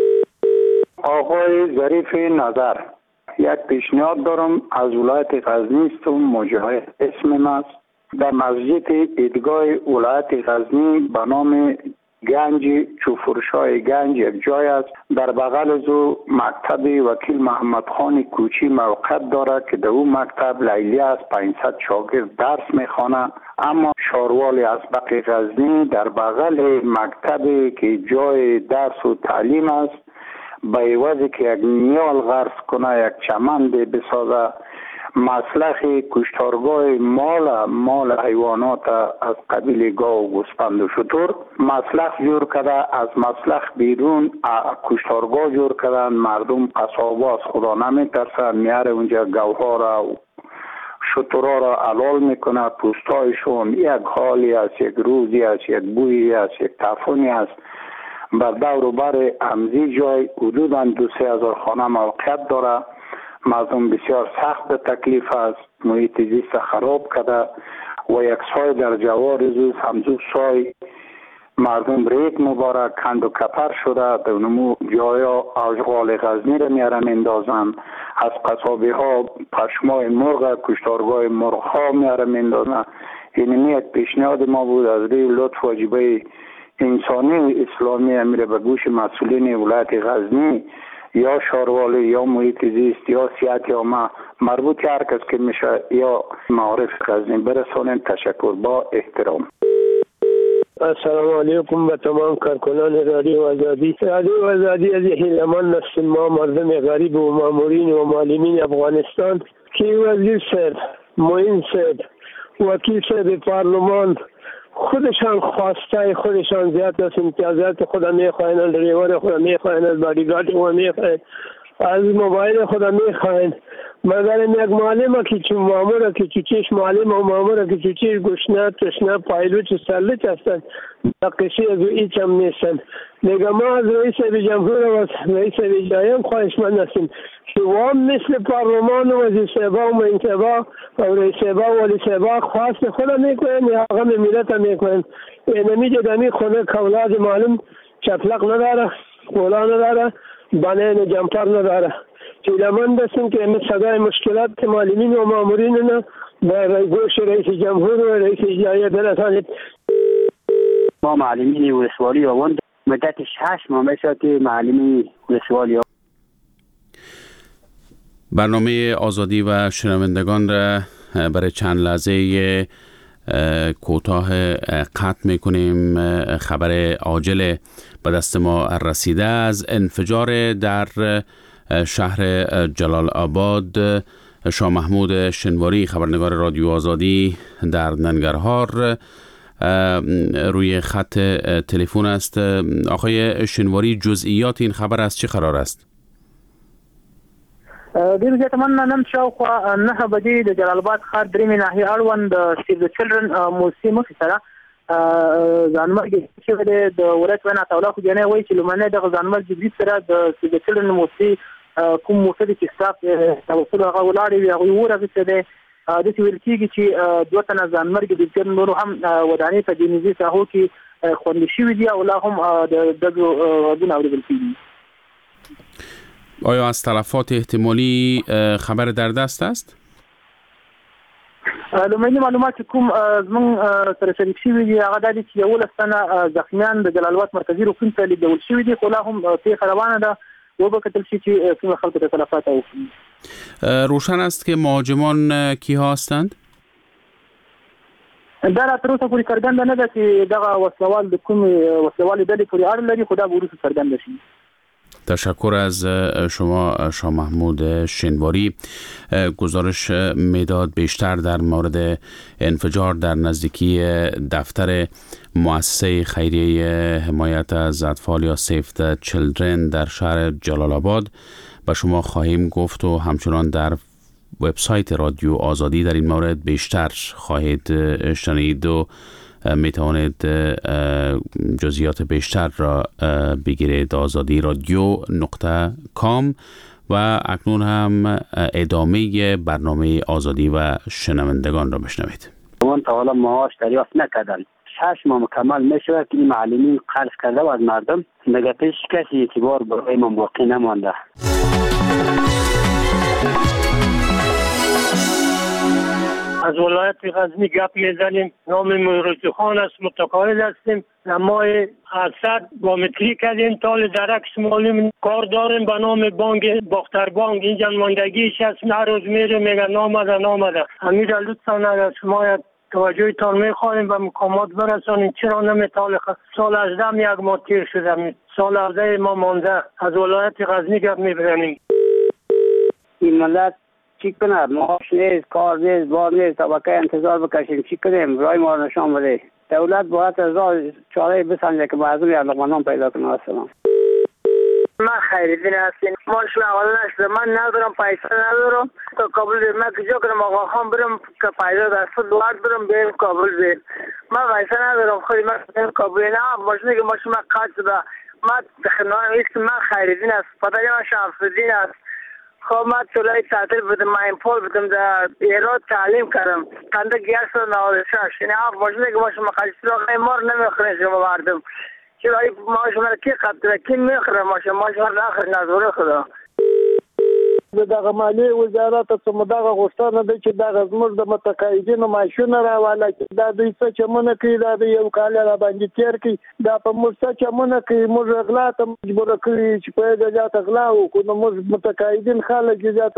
آقای ظریف نظر، یک پیشنهاد دارم از ولایت غزنی است، مجاهد اسم من است. در مسجد ایدگاه ولایت غزنی به نام گنج چوفرشای گنج یک جای است. در بغل از او مکتب وکیل محمد خان کوچی موقعیت دارد که در او مکتب لیلی است، 500 شاگرد درس میخوانند. اما شاروال اسبق غزنی در بغل مکتب که جای درس و تعلیم است به عوضی که یک نیال غرس کنه، یک چمند بسازه، مسلخ کشتارگاه مال حیوانات از قبیل گاو و گوسفند و شتر مسلخ جور کرده. از مسلخ بیرون کشتارگاه جور کردن. مردم قصابا از خدا نمیترسن، میاره اونجا گوها را و شترها را علال میکنه. پوستایشون یک حالی است، یک روزی است، یک بویی است، یک تفونی است. بر دور و بر امزی جای حدوداً 2-3 هزار خانه موقعیت داره. مردم بسیار سخت به تکلیف است، محیط زیست خراب کرده و یک سای در جوار زوز همزو سای مردم ریت مبارک کند و کپر شده. در نمو جایا اشغال غزنی را میارن اندازن، از قصابی ها پشمای مرغ کشتارگاه مرغ ها میارن اندازن. اینمی یک پیشنهاد ما بود از روی لطف واجبه انسانی اسلامی میره به گوش مسئولین ولایت غزنی یا شاروالی یا محیط زیست یا سیاحت یا مربوط هر کس که میشه یا معارف غزنی برسانیم. تشکر، با احترام. السلام علیکم به تمام کارکنان رادیو آزادی. رادیو آزادی از هیلمان است. ما مردم غریب و مامورین و معلمین افغانستان که وزیر صاحب، معین صاحب، وکیل صاحب پارلمان خودشان خواسته خودشان زیاد از امتیازات خود میخواهند، ریوان خود میخواهند، بادیگارد خود میخواهند، از موبایل خود میخواهند. مگر یک معلم که چون مامور که چیش معلم و مامور که چیش گشنه تشنه پایلوچ سرلچ هستند نقشی از هیچ هم نیستند. میگه ما از رئیس جمهور و رئیس وزراء خواهشمند هستیم که وام مثل پارلمان و وزیر صاحبا و معین صاحبا و رئیس صاحبا و ولی صاحبا خواست خود میکنند یا غم ملت هم میکنند. اینمی جدامی خونه کولاد معلوم چطلق نداره، کولا نداره، بانه جمپر نداره. چیلمان دستیم که امید صدای مشکلات معلمین و مامورین رو به گوش رئیس جمهور و رئیس اجرایی برسانید. ما معلمین ولسوالی آوند مدت 6 ماه میشه که معلمین ولسوالی برنامه آزادی و شنوندگان را برای چند لحظه کوتاه قطع میکنیم. خبر عاجل به دست ما رسیده از انفجار در شهر جلال آباد. شاه محمود شنواری خبرنگار رادیو آزادی در ننگرهار روی خط تلفن است. آقای شنواری، جزئیات این خبر از چه قرار است؟ ډیر زیاتمن نن شاوخوا 9 بجې د جلال آباد ښار درېمې ناحیې اړوند د سیو د چلډرن موسسې مخې سره ځانمرګي شوی دی. د ولایت وینا تعالی خو جنې وایي چې لومړنی دغه ځانمرګي برید سره د سیو د چلډرن موسسې کوم موټر چې سټاف توسل هغه ولاړ وي هغوی ورغېستی دی. داسې ویل کېږي چې 2 تنه ځانمرګي بریدګر نورو هم ودانۍ په دینیزي ساحو کې خوندي شوي دي او لا هم د ډزو غږونه اورېدل کېږي. آیا از تلفات احتمالی خبر در دست است؟ لومړني معلومات چې کوم زموږ سره شریک شوي دي هغه دا دي چې 11 تنه زخمیان د جلال آباد مرکزي روغتون ته لیږدول شوي دي، خو لا هم پیښه روانه ده. وبکتل شي چې څومره خلکو ته تلفات اوښتي. روشن است که مهاجمان کیها هستند؟ دا تر اوسه پورې څرګنده نه ده چې دغه وسلوال د کوم وسلوالي ډلې پورې اړه لري، خو دا به وروسته څرګنده شي. تشکر از شما شاه محمود شنواری. گزارش میداد بیشتر در مورد انفجار در نزدیکی دفتر مؤسسه خیریه حمایت از اطفال یا سیو د چیلدرن در شهر جلال آباد با شما خواهیم گفت و همچنان در وبسایت رادیو آزادی در این مورد بیشتر خواهید شنید و می توانید جزئیات بیشتر را بگیرید. آزادی رادیو.com و اکنون هم ادامه برنامه آزادی و شنوندگان را بشنوید. اون تا حالا معاش دریافت نکردن. 6 ماه مکمل میشه که این معلمین قرض کرده و از مردم مگه پیش کسی اعتبار برای ما باقی نمانده. از ولایت غزنی گپ میزنیم. نام موروثی خان است، متقاعد هستیم. ما اسد با متری کردیم تال درک شمالیم کار داریم به نام بانک باختر بانک. این جنماندگیش هست، هر روز میره میگه نامده. امیر لطفا از شما توجهتان میخواهیم و مقامات برسانیم. چرا نمیتاله؟ سال 18 یک ماه تیر شده، سال 18 ما مانده. از ولایت غزنی گپ میزنیم. این ملت چی کنه؟ معاش نیست، کار نیست، بار نیست، طبقه انتظار بکشیم. چی کنیم؟ رای ما رو نشان بده. دولت باید از راه چاره بسنجه که مردم علاقمندان پیدا کنه. السلام. من خیریدین هستیم. ماش مقاله نشده، من ندارم، پیسه ندارم تا کابل برم. من کجا کنم آقا خان برم که پیدا دست دوارد برم برم کابل برم. من پیسه ندارم، خودی من برم کابل. نه ماشینه که ماشین من قد شده. من خدمت ایست من خیریدین است، پدری من شمس‌الدین است. خب من طولای تعطیل بودم، من این پول بودم در ایراد تعلیم کردم. کنده گیرس و 96 یعنی ها ماشینه که ماشین مخشی را مار نمیخورن شما بردم. چرا این ماشین را کی قطره کی میخوره؟ ماشین را نخوره نظوره خدا. دغه مالیې وزارت ته مدغه غوښتنه ده چې دغه زموږ د متقاعدینو معاشونه راواله کړي. دا دوی څه چمونه کوي، دا د یو کال را باندې تیر کړي. دا په موږ څه چمونه کوي، موږ غلا ته مجبوره کړي چې په دې ځای ته غلا وکړو. نو موږ متقاعدین خلک ذات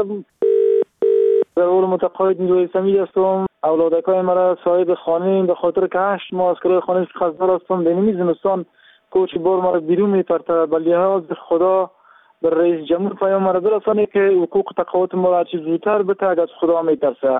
ضرور متقاعد دوی سمی هستم. اولادکای مرا صاحب خانه به خاطر که 8 ماه از کرایه خانه خسته‌دار هستم. دنیمی زمستان کوچ بار مرا بیرون میپرتد. به لحاظ خدا به رئیس جمهور پیام را برسانه که حقوق تقاعد ما چه زودتر بده، از خدا میترسه.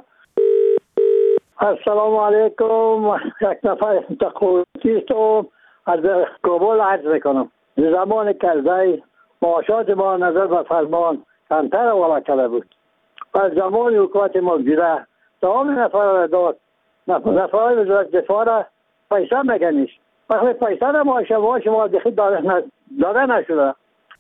السلام علیکم. یک نفر تقاعدیست از کابل عرض میکنم. زمان کرزی معاشات ما نظر به فرمان کمتر والا کرده بود. از زمان حکومت مقدره تمام نفر را داد. نفرهای وزارت دفاع را پیسه مگنیش. وقتی پیسه را معاش ما دخیل داده نشده.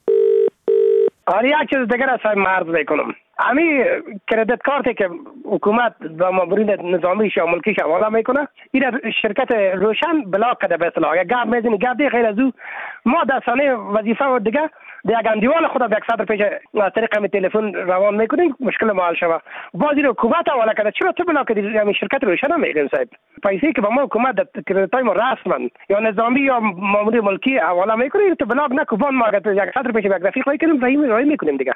آره یک چیز دیگر از مرز میکنم. همین کردیت کارتی که حکومت و مامورین نظامیش یا ملکیش حواله میکنه، این شرکت روشن بلاک کرده به اصطلاح. یا گپ میزنی گپ دی غیر از او ما در سانه وظیفه و دیگه در گندیوال خود به 100 پیش از طریق همین تلفن روان میکنیم، مشکل ما حل شود. بازی رو حکومت حواله کرده، چرا تو بلاک کردی؟ همین شرکت روشن میگن صاحب پیسه که به ما حکومت کردیتای ما رسما یا نظامی یا مامور ملکی حواله میکنه، تو بلاک نکوبان ما 100 پیش به رفیق میکنیم رای میکنیم دیگه.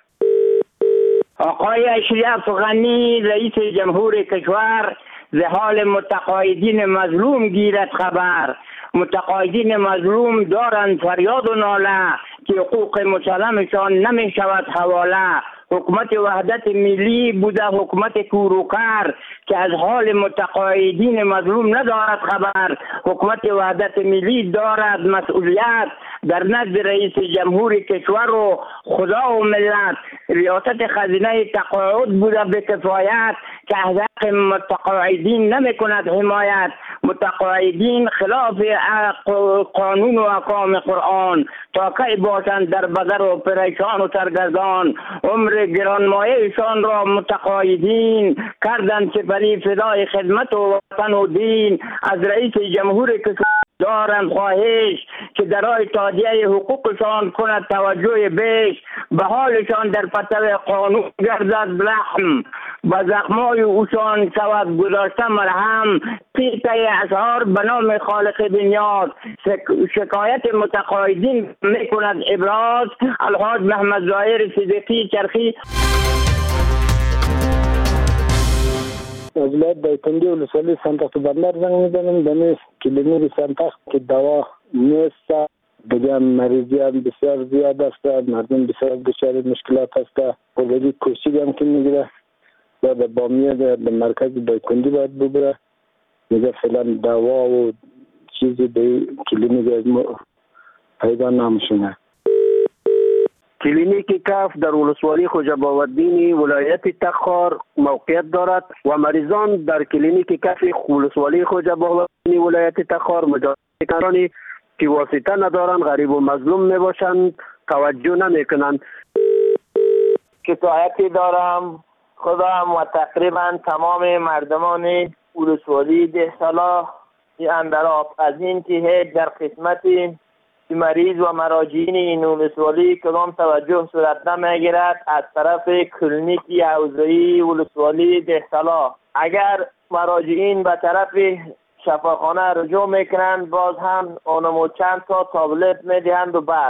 آقای اشرف غنی رئیس جمهور کشور ز حال متقاعدین مظلوم گیرد خبر. متقاعدین مظلوم دارند فریاد و ناله که حقوق مسلمشان نمی شود حواله. حکومت وحدت ملی بوده حکومت کوروکر که از حال متقاعدین مظلوم ندارد خبر. حکومت وحدت ملی دارد مسئولیت در نزد رئیس جمهور کشور و خدا و ملت. ریاست خزینه تقاعد بوده به کفایت که از حق متقاعدین نمی کند حمایت. متقاعدین خلاف قانون و احکام قرآن تا کی باشند در بدر و پریشان و سرگردان. عمر گرانمایه‌شان را متقاعدین کردند سپری فدای خدمت و وطن و دین. از رئیس جمهور کشور دارند خواهش که درای تادیه حقوقشان کند توجه بیش. به حالشان در پرتو قانون گردد لحم، و زخمای اوشان شود گذاشته مرهم. قیطه اشعار به نام خالق دنیاست. شکایت متقاعدین میکند ابراز الحاج محمد ظاهر صدیقی چرخی. از ولایت دایکنډي ولسوالۍ سنتخت بندر زنگ میزنم. در کلینیک سنتخت که دوا نیست، دیگه مریضی هم بسیار زیاد است، مردم بسیار دچار مشکلات است. اولی کوچیک هم که میگیره یا در بامیه در مرکز دایکنډي باید ببره. دیگه فعلا دوا و چیزی به کلینیک پیدا نمیشونه. کلینیک کف در ولسوالی خواجه باورالدین ولایت تخار موقعیت دارد و مریضان در کلینیک کف ولسوالی خواجه باورالدین ولایت تخار مجاهدینانی که واسطه ندارند، غریب و مظلوم میباشند، توجه نمیکنند. شکایتی دارم خودم و تقریبا تمام مردمان ولسوالی دهسالا اندر آب از این که هیچ در قسمتی مریض و مراجعین این ولسوالی کدام توجه صورت نمیگیرد از طرف کلینیک حوزه‌ای ولسوالی دهسالا. اگر مراجعین به طرف شفاخانه رجوع میکنند باز هم آنمو چند تا تابلت میدهند و بس.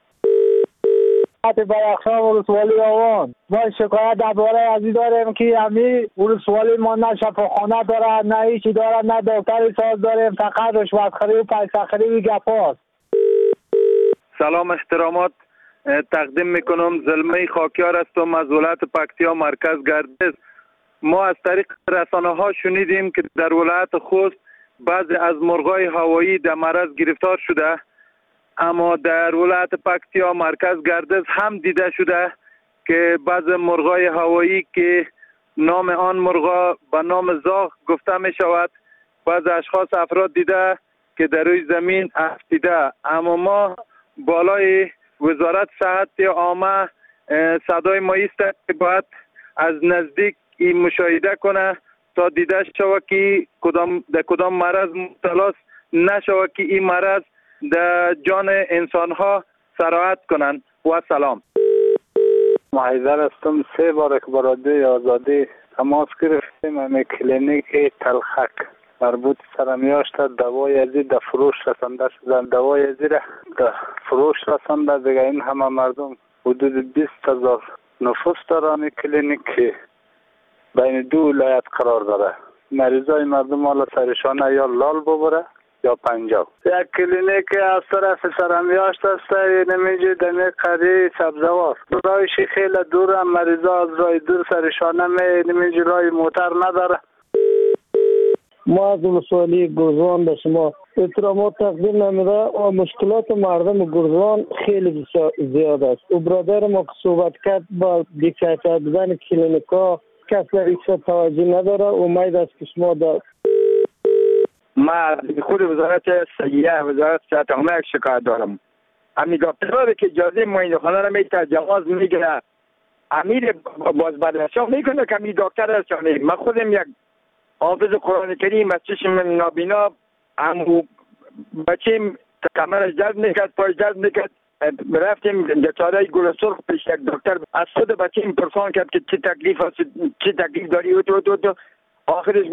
برخشان ولسوالی آوان ما شکایت درباره ازی داریم که همین ولسوالی ما نه شفاخانه داره، نه هیچی داره، نه دکتر ساز داریم، فقط رشوتخوری و پیسه‌خوری و گپاست. سلام احترامات تقدیم میکنم. زلمه خاکیار هستم از ولایت پکتیا مرکز گردیز. ما از طریق رسانه ها شنیدیم که در ولایت خوست بعضی از مرغای هوایی در مرض گرفتار شده، اما در ولایت پکتیا مرکز گردیز هم دیده شده که بعضی مرغای هوایی که نام آن مرغا به نام زاغ گفته می شود، بعضی اشخاص افراد دیده که در روی زمین افتیده. اما ما بالای وزارت صحت عامه صدای ما است که باید از نزدیک این مشاهده کنه تا دیده شود که کدام مرض مبتلا نشود که این مرض در جان انسان ها سرایت کنند. و سلام. محیدر هستم. 3 بار که با رادیوی آزادی تماس گرفتیم. همین کلینیک تلخک مربوط سرمیاشت دوای ازی در فروش رسانده شدن. دوای ازی را در فروش رسانده. دیگه این همه مردم حدود 20,000 نفوس دارن. کلینیک بین 2 ولایت قرار داره. مریضای مردم حالا سرشانه یا لال ببره یا پنجاب. یک کلینیک از طرف سرمیاشت است. نمیجه دمی قریه سبزوار. رایش خیلی دور هم مریضا از رای دور سرشانه نمیجه رای موتر نداره. ما از ولسوالی گرزوان به شما احترامات تقدیم نمیده و مشکلات مردم گرزوان خیلی زیاد است. و برادر ما که صحبت کرد با بی‌کیفیت بودن کلینیکا کس هیچ توجه نداره. امید است که شما در ما خود وزارت صحیحه وزارت صحت عامه شکایت دارم. همین دکترها که اجازه معاینه خانه را میتونه جواز میگیره، امیر باز بدنشان میکنه که همین دکتر است یا نه. من خودم یک حافظ قرآن کریم از چشم نابینا، همو بچیم کمرش درد میکرد، پاش درد میکرد، رفتیم در چاره گل سرخ پیش یک دکتر، از خود بچیم پرسان کرد که چه تکلیف هست، چه تکلیف داری تو آخرش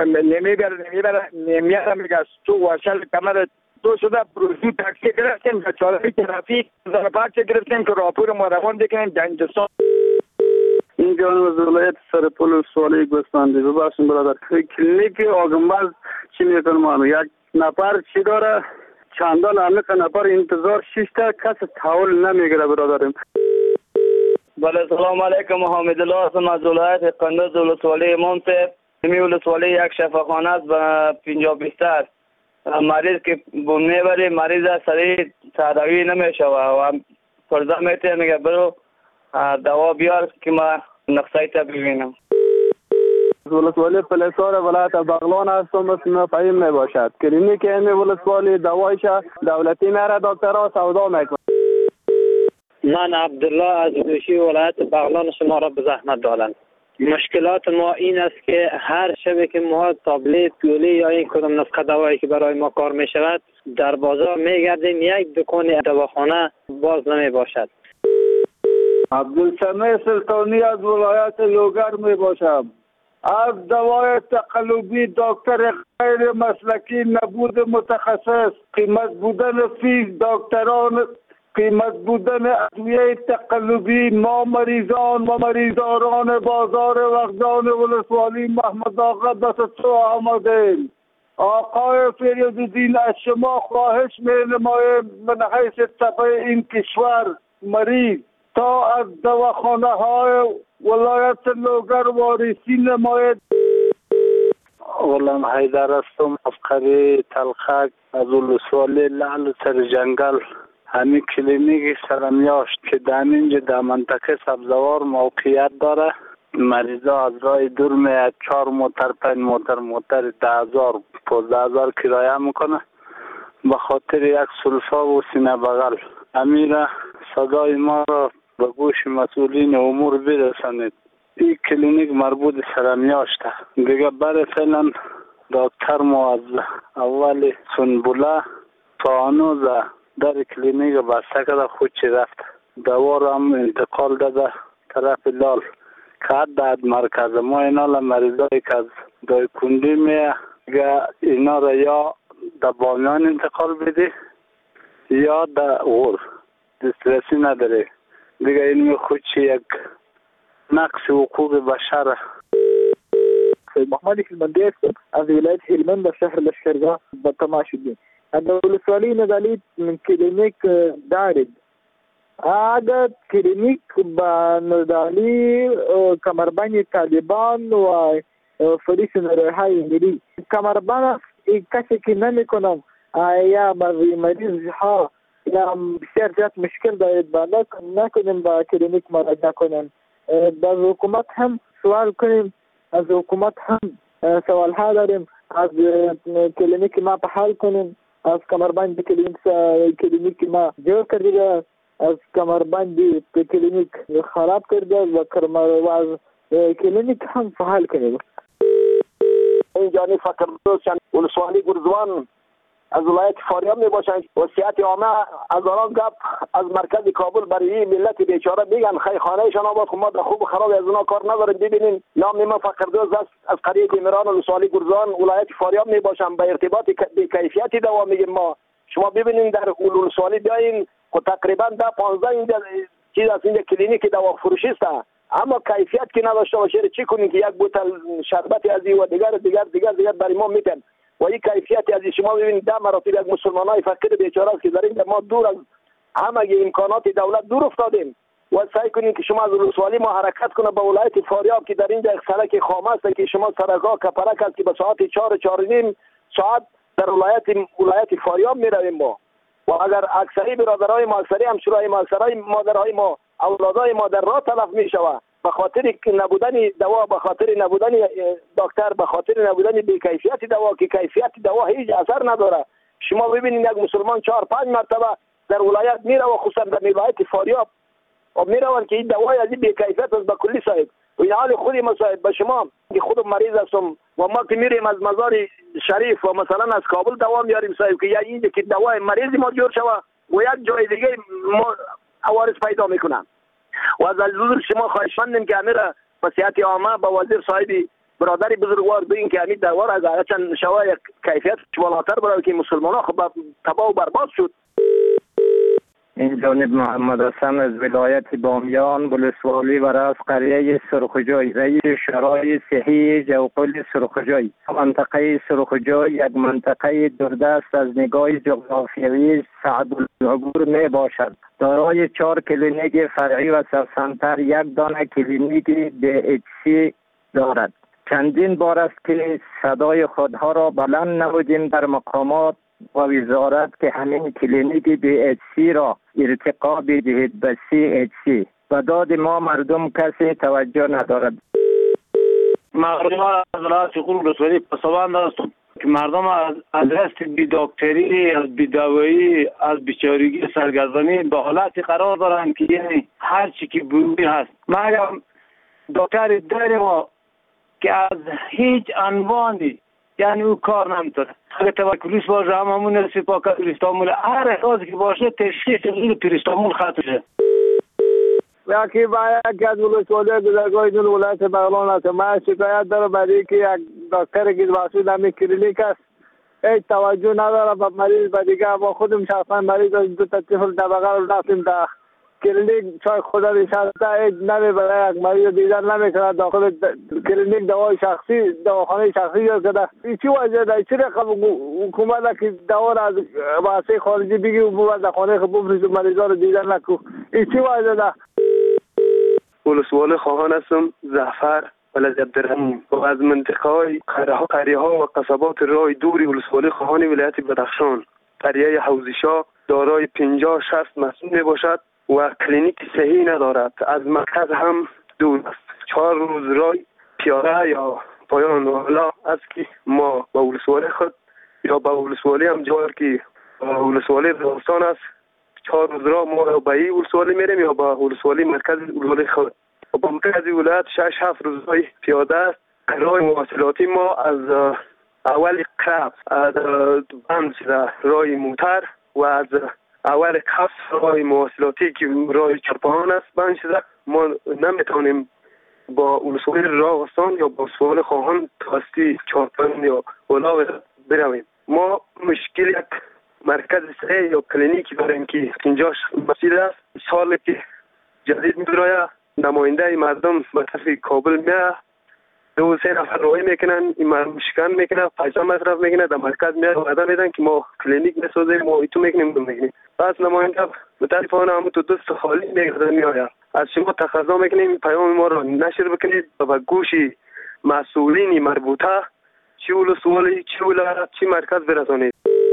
نمیاره میگه تو واشل کمر تو شده پروژی تاکسی گرفتیم در چاره ترافیک زنپاک گرفتیم که راپور ما روان بکنیم در هندوستان. این جانب از ولایت سرپل ولسوالی گوسفندی. ببخشید برادر، کلینیک آگنباز چی میکنم؟ یک نفر چی داره؟ چندان عمیق نفر انتظار 6 تا کس تحول نمیگیره برادرم. بله سلام علیکم. حامد الله هستم از ولایت قندوز ولسوالی امام صاحب. این ولسوالی یک شفاخانه است با 50 بیستر. مریض که میبره مریض سریع تداوی نمیشه و فرضا میته میگه برو دوا بیار که ما نقصه تا ببینم. ولسوالی پلسار ولایت بغلان هستم. مثل مفاهیم میباشد کلینیک این ولسوالی دوایش دولتی میره، دکترها سودا میکنه. من عبدالله از دوشی ولایت بغلان شما را به زحمت دارم. مشکلات ما این است که هر شب که ما تابلت گولی یا این کدام نسخه دوایی که برای ما کار می شود در بازار می گردیم، یک دکان دواخانه باز نمی باشد. عبدالسمیع سلطانی از ولایت لوگر می باشم. از دوای تقلبی دکتر غیر مسلکی، نبود متخصص، قیمت بودن فیس دکتران قیمت بودن ادویه تقلبی ما مریضان و مریضاران بازار وغزان ولسوالی محمد آقا دست تو آمدیم. آقای فریدالدین از شما خواهش می‌نمایم من حیث تبع این کشور مریض تا از دواخانه های ولایت لوگر واریسی نماید. غلام حیدر هستم از قریه تلخک از ولسوالی لعل سر جنگل. همین کلینیک سرمیاشت که در اینجا در منطقه سبزوار موقعیت داره. مریضا از راه دور میاد 4 موتر 5 موتر 10,000 15,000 کرایه میکنه به خاطر یک سلفا و سینه بغل. امیر صدای ما را به گوش مسئولین امور برسانید. این کلینیک مربوط سرمیاشته دیگه برای فعلا دکتر ما از اول سنبوله تا هنوز در کلینیک بسته کرده خود چی رفت. دوا را هم انتقال داده طرف لال که حد مرکز ما اینا مریضایی که از دای کندی میه اینا را یا در بامیان انتقال بده یا در غور دسترسی نداره دیگه. این خود چی یک نقص حقوق بشر. محمد هلمندی هستم از ولایت هلمند در شهر لشکرگاه به تماشاگین. در ولسوالی نزالی کلینیک دارید. اگر کلینیک با نزالی کمربند طالبان و پلیس نیروهای ملی کمربند کسی که نمی کنم یا مریض ها یا بسیار زیاد مشکل دارید با نکنیم با کلینیک مراجعه کنیم. از حکومت هم سوال کنیم، از حکومت هم سوال ها داریم، از کلینیک ما بحال کنیم، از کمربند کلینیک ما جور کردیده، از کمربند کلینیک خراب کرده و از کلینیک هم فعال کنیم. اینجانی فقردوست ولسوالی گرزوان از ولایت فاریاب می باشند. وصیت عامه از آنان گپ از مرکز کابل برای ملت بیچاره میگن خیخانهشان آباد. خب ما در خوب خراب از اونا کار نداریم. ببینین نام من فقردوست است از قریه تیمران ولسوالی گرزوان ولایت فاریاب می باشم. به ارتباط به کیفیت دوا میگیم ما. شما ببینین در ولسوالی بیاین خب تقریبا در 15 اینجا چیز از اینجا کلینیک دوا فروشی است، اما کیفیت که نداشته باشه چی کنین که یک بوتل شربت از این و دیگر برای ما میتن و این کیفیت از شما ببینید. در مراتب یک مسلمانای فقیر بیچاره است که در اینجا ما دور از همه امکانات دولت دور افتادیم و سعی کنین که شما از ولسوالی ما حرکت کنه به ولایت فاریاب که در اینجا یک سرک خامه است که شما سرکا کپرک است که به ساعت 4 ساعت در ولایت فاریاب میرویم ما. و اگر اکثری برادرای ما، اکثری همشورای ما، اکثری مادرای ما، اولادای ما در راه تلف میشوه به خاطر نبودن دوا، به خاطر نبودن دکتر، به خاطر نبودن بی‌کیفیت دوا که کیفیت دوا هیچ اثر نداره. شما ببینید یک مسلمان 4-5 مرتبه در ولایت میره و خصوصا در ولایت فاریاب و میروند که این دوای از این بی‌کیفیت است به کلی صاحب. و این حال خودی ما صاحب به شما که خودم مریض هستم و ما که میریم از مزار شریف و مثلا از کابل دوا میاریم صاحب که یا اینجا که دوای مریض ما جور شوه و یک جای دیگه ما عوارض پیدا میکنن. و از حضور شما خواهشمندیم که امیر وصیت عامه با وزیر صاحبی برادری بزرگوار بگین که امیر دوار از چند شوه یک کیفیت بالاتر برای که مسلمانان خب تباه و برباد شد. این جانب محمد حسن از ولایت بامیان ولسوالی و از قریه سرخجای رئیس شورای صحی جوقل سرخجای. منطقه سرخجای یک منطقه دوردست از نگاه جغرافیایی سعدالعبور می باشد. دارای 4 کلینیک فرعی و سبسنتر، 1 دانه کلینیک DHC دارد. چندین بار است که صدای خودها را بلند نمودیم در مقامات و وزارت که همین کلینیک DHC را ارتقا بدهید به CHC. و داد ما مردم کسی توجه ندارد. مردم از ولایت ولسوالی پسوند است که مردم از دست بی دکتری، از بی دوایی، از بیچارگی سرگردانی به حالتی قرار دارند که یعنی هر چی که بوی هست. ما اگر دکتر داریم که از هیچ عنوانی یعنی او کار نمیتونه. اگر توکلیس باشه همون سپاک پریستامول هر احساسی که باشه تشخیص این پریستامول خط شه. یکی باید که از ولسوالی گذرگاه دول ولایت بغلان است. من شکایت دارم برای که یک دکتر که مسئول همین کلینیک است هیچ توجه نداره به مریض. به دیگه با خودم شخصا مریض دو تا طفل در بغل رفتیم در کلینیک چای خدا نشسته، هیچ نمیبره، یک مریض دیدن نمیکنه. داخل کلینیک دوای شخصی، دواخانه شخصی جا کرده. این چی وجه ده؟ چی رقم حکومت که دوا را از واسه خارجی بگی و بود در خانه خود بفرست و مریضا رو دیدن نکو؟ این چی وجه ده؟ ولسوالی خواهان هستم، زعفر ولایت عبدالرحیم و از منطقه های قریه ها و قصبات راه دوری ولسوالی خواهان ولایت بدخشان. قریه حوزیشا دارای 50-60 مسئول می باشد و کلینیک صحیح ندارد. از مرکز هم دور است. 4 روز راه پیاده یا پایان والا است که ما با ولسوالی خود یا با ولسوالی هم جایی که ولسوالی داستان است 4 روز راه ما با این ولسوالی میریم یا با ولسوالی مرکز ولسوالی خود. با مرکز ولایت 6-7 روز راه پیاده است. راه مواصلاتی ما از اول قرب از بند شده راه موتر و از اول کف راه مواصلاتی که راه چرپان است بند شده. ما نمیتونیم با ولسوالی راه وستان یا با ولسوالی خواهان توسطی چرپان یا اولا برویم. ما مشکل یک مرکز صحیح یا کلینیکی داریم که اینجا مسئول است. سالی که جدید می‌دراید نماینده مردم به طرف کابل میاد 2-3 نفر راهی میکنن، این مشکن میکنن، پیسه مصرف میکنن، در مرکز میاد وعده میدن که ما کلینیک میسازیم، ما ایتو میکنیم. پس نماینده به طرف آن هم تو دست خالی میگردن میآید. از شما تقاضا میکنیم پیام ما را نشر بکنید و به گوش مسئولین مربوطه چه ولسوالی چه ولایت چه مرکز برسانید.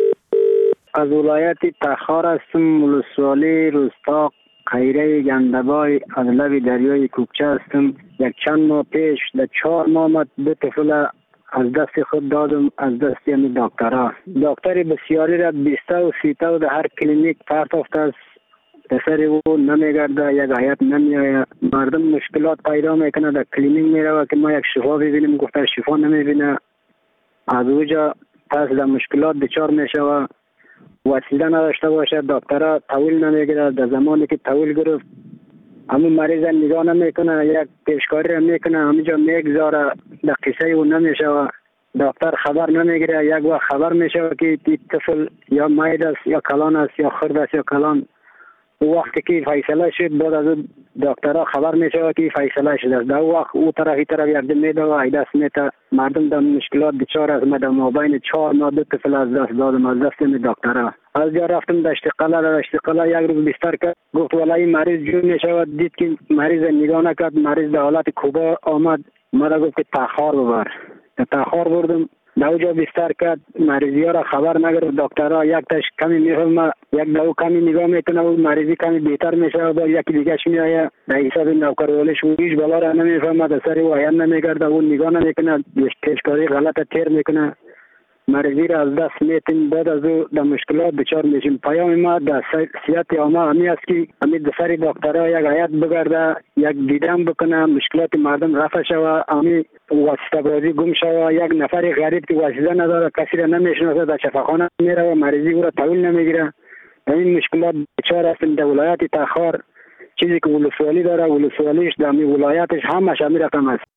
از ولایت تخار هستم، ولسوالی روستا خیره گندبای از لب دریای کوکچه هستم. یک چند ماه پیش در 4 ماه 2 طفل از دست خود دادم، از دست یعنی دکترها. دکتری بسیاری را 20 و 30 در هر کلینیک پرتافته است. پسر او نمیگرده، یک حیات نمیآید. مردم مشکلات پیدا میکنه، در کلینیک میره که ما یک شفا ببینیم، گفته شفا نمیبینه. از اوجا پس در مشکلات دچار میشوه. وسیله نداشته باشه، دکترها طویل نمیگیره. در زمانی که طویل گرفت همون مریض نگاه نمیکنه، یک پیشکاری را میکنه، همینجا میگذاره، در قصه او نمیشه. دکتر خبر نمیگیره. یک وقت خبر میشه که طفل یا مید است یا کلان است یا خرد است یا کلان. او وقتی که فیصله شد بعد از دکترها خبر میشه که فیصله شده است. در وقت او طرف یردم میده و ایدست میده. مردم در مشکلات دچار است. من در مابین 4 ماه 2 طفل از دست دادم از دست دکترها. از جا رفتم دشت قلعه یک روز بستر کرد، گفت والله مریض جون میشود. دید که مریض نگاه نکرد، مریض در حالت کوبا آمد. مرا گفت که تخار ببر. تخار بردم، در اونجا بستر کرد. مریضی ها را خبر نگرفت. دکترها یک تاش کمی میفهمه، یک دو کمی نگاه میکنه و مریضی کمی بهتر میشه و با یکی دیگهش میآید. در حساب نوکروالیش و هیچ بالا را نمیفهمه، در سر او عیان نمیگرده، او نگاه نمیکنه، پیشکاری غلط تیر میکنه. مریضی را از دست میتیم. بعد از او در مشکلات دچار میشیم. پیام ما در صحت عامه همی است که همی در سر دکترها یک حیات بگرده، یک دیدن بکنه، مشکلات مردم رفع شوه، همی واسطه بازی گم شوه. یک نفر غریب که واسطه نداره، کسی را نمیشناسه، در شفاخانه میره و مریضی او را طویل نمیگیره. این مشکلات دچار هستیم در ولایت تخار. چیزی که ولسوالی داره، ولسوالیش در ولایتش همش همین رقم است.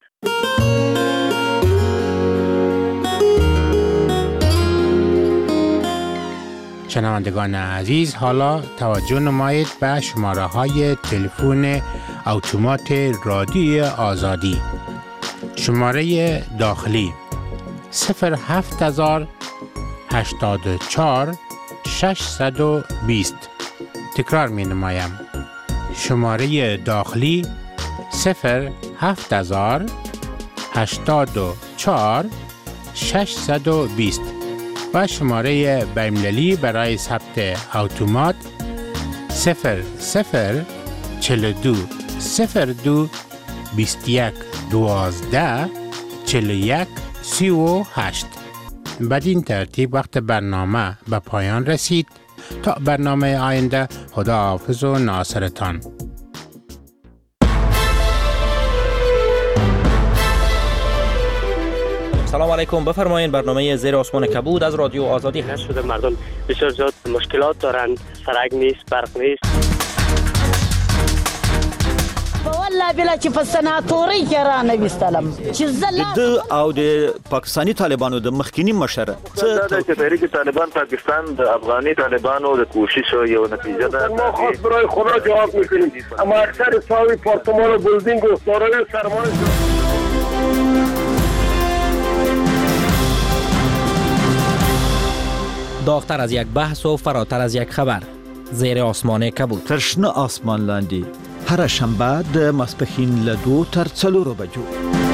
شنوندگان عزیز، حالا توجه نمایید به شماره های تلفن اتومات رادیوی آزادی. شماره داخلی 07084 620. تکرار می نمایم. شماره داخلی 07084 620 و شماره بین‌المللی برای ثبت اتومات 0042 02 21 12 41 38. بدین ترتیب وقت برنامه به پایان رسید. تا برنامه آینده، خداحافظ و ناصرتان. سلام علیکم، بفرمایید. برنامه زیر آسمان کبود از رادیو آزادی هست. شده مردم بسیار زیاد مشکلات دارند، سرک نیست، برق نیست. والله الله بلا چې په سناتوري کې را نويستلم چې د او د پاکستانی طالبانو د مخکینی مشره دا چې تحریک طالبان پاکستان د افغاني طالبانو د کوشش یو نتیجه ده. ما خاص برای خدا جواب میکنیم، اما اکثر ساوی پارتمان و بلدینگ و دارای سرمایه داغتر از یک بحث و فراتر از یک خبر، زیر آسمان کبود. ترشنه آسمان لاندی هر شنبه د ماسپښین له 2 تر 4 بجو.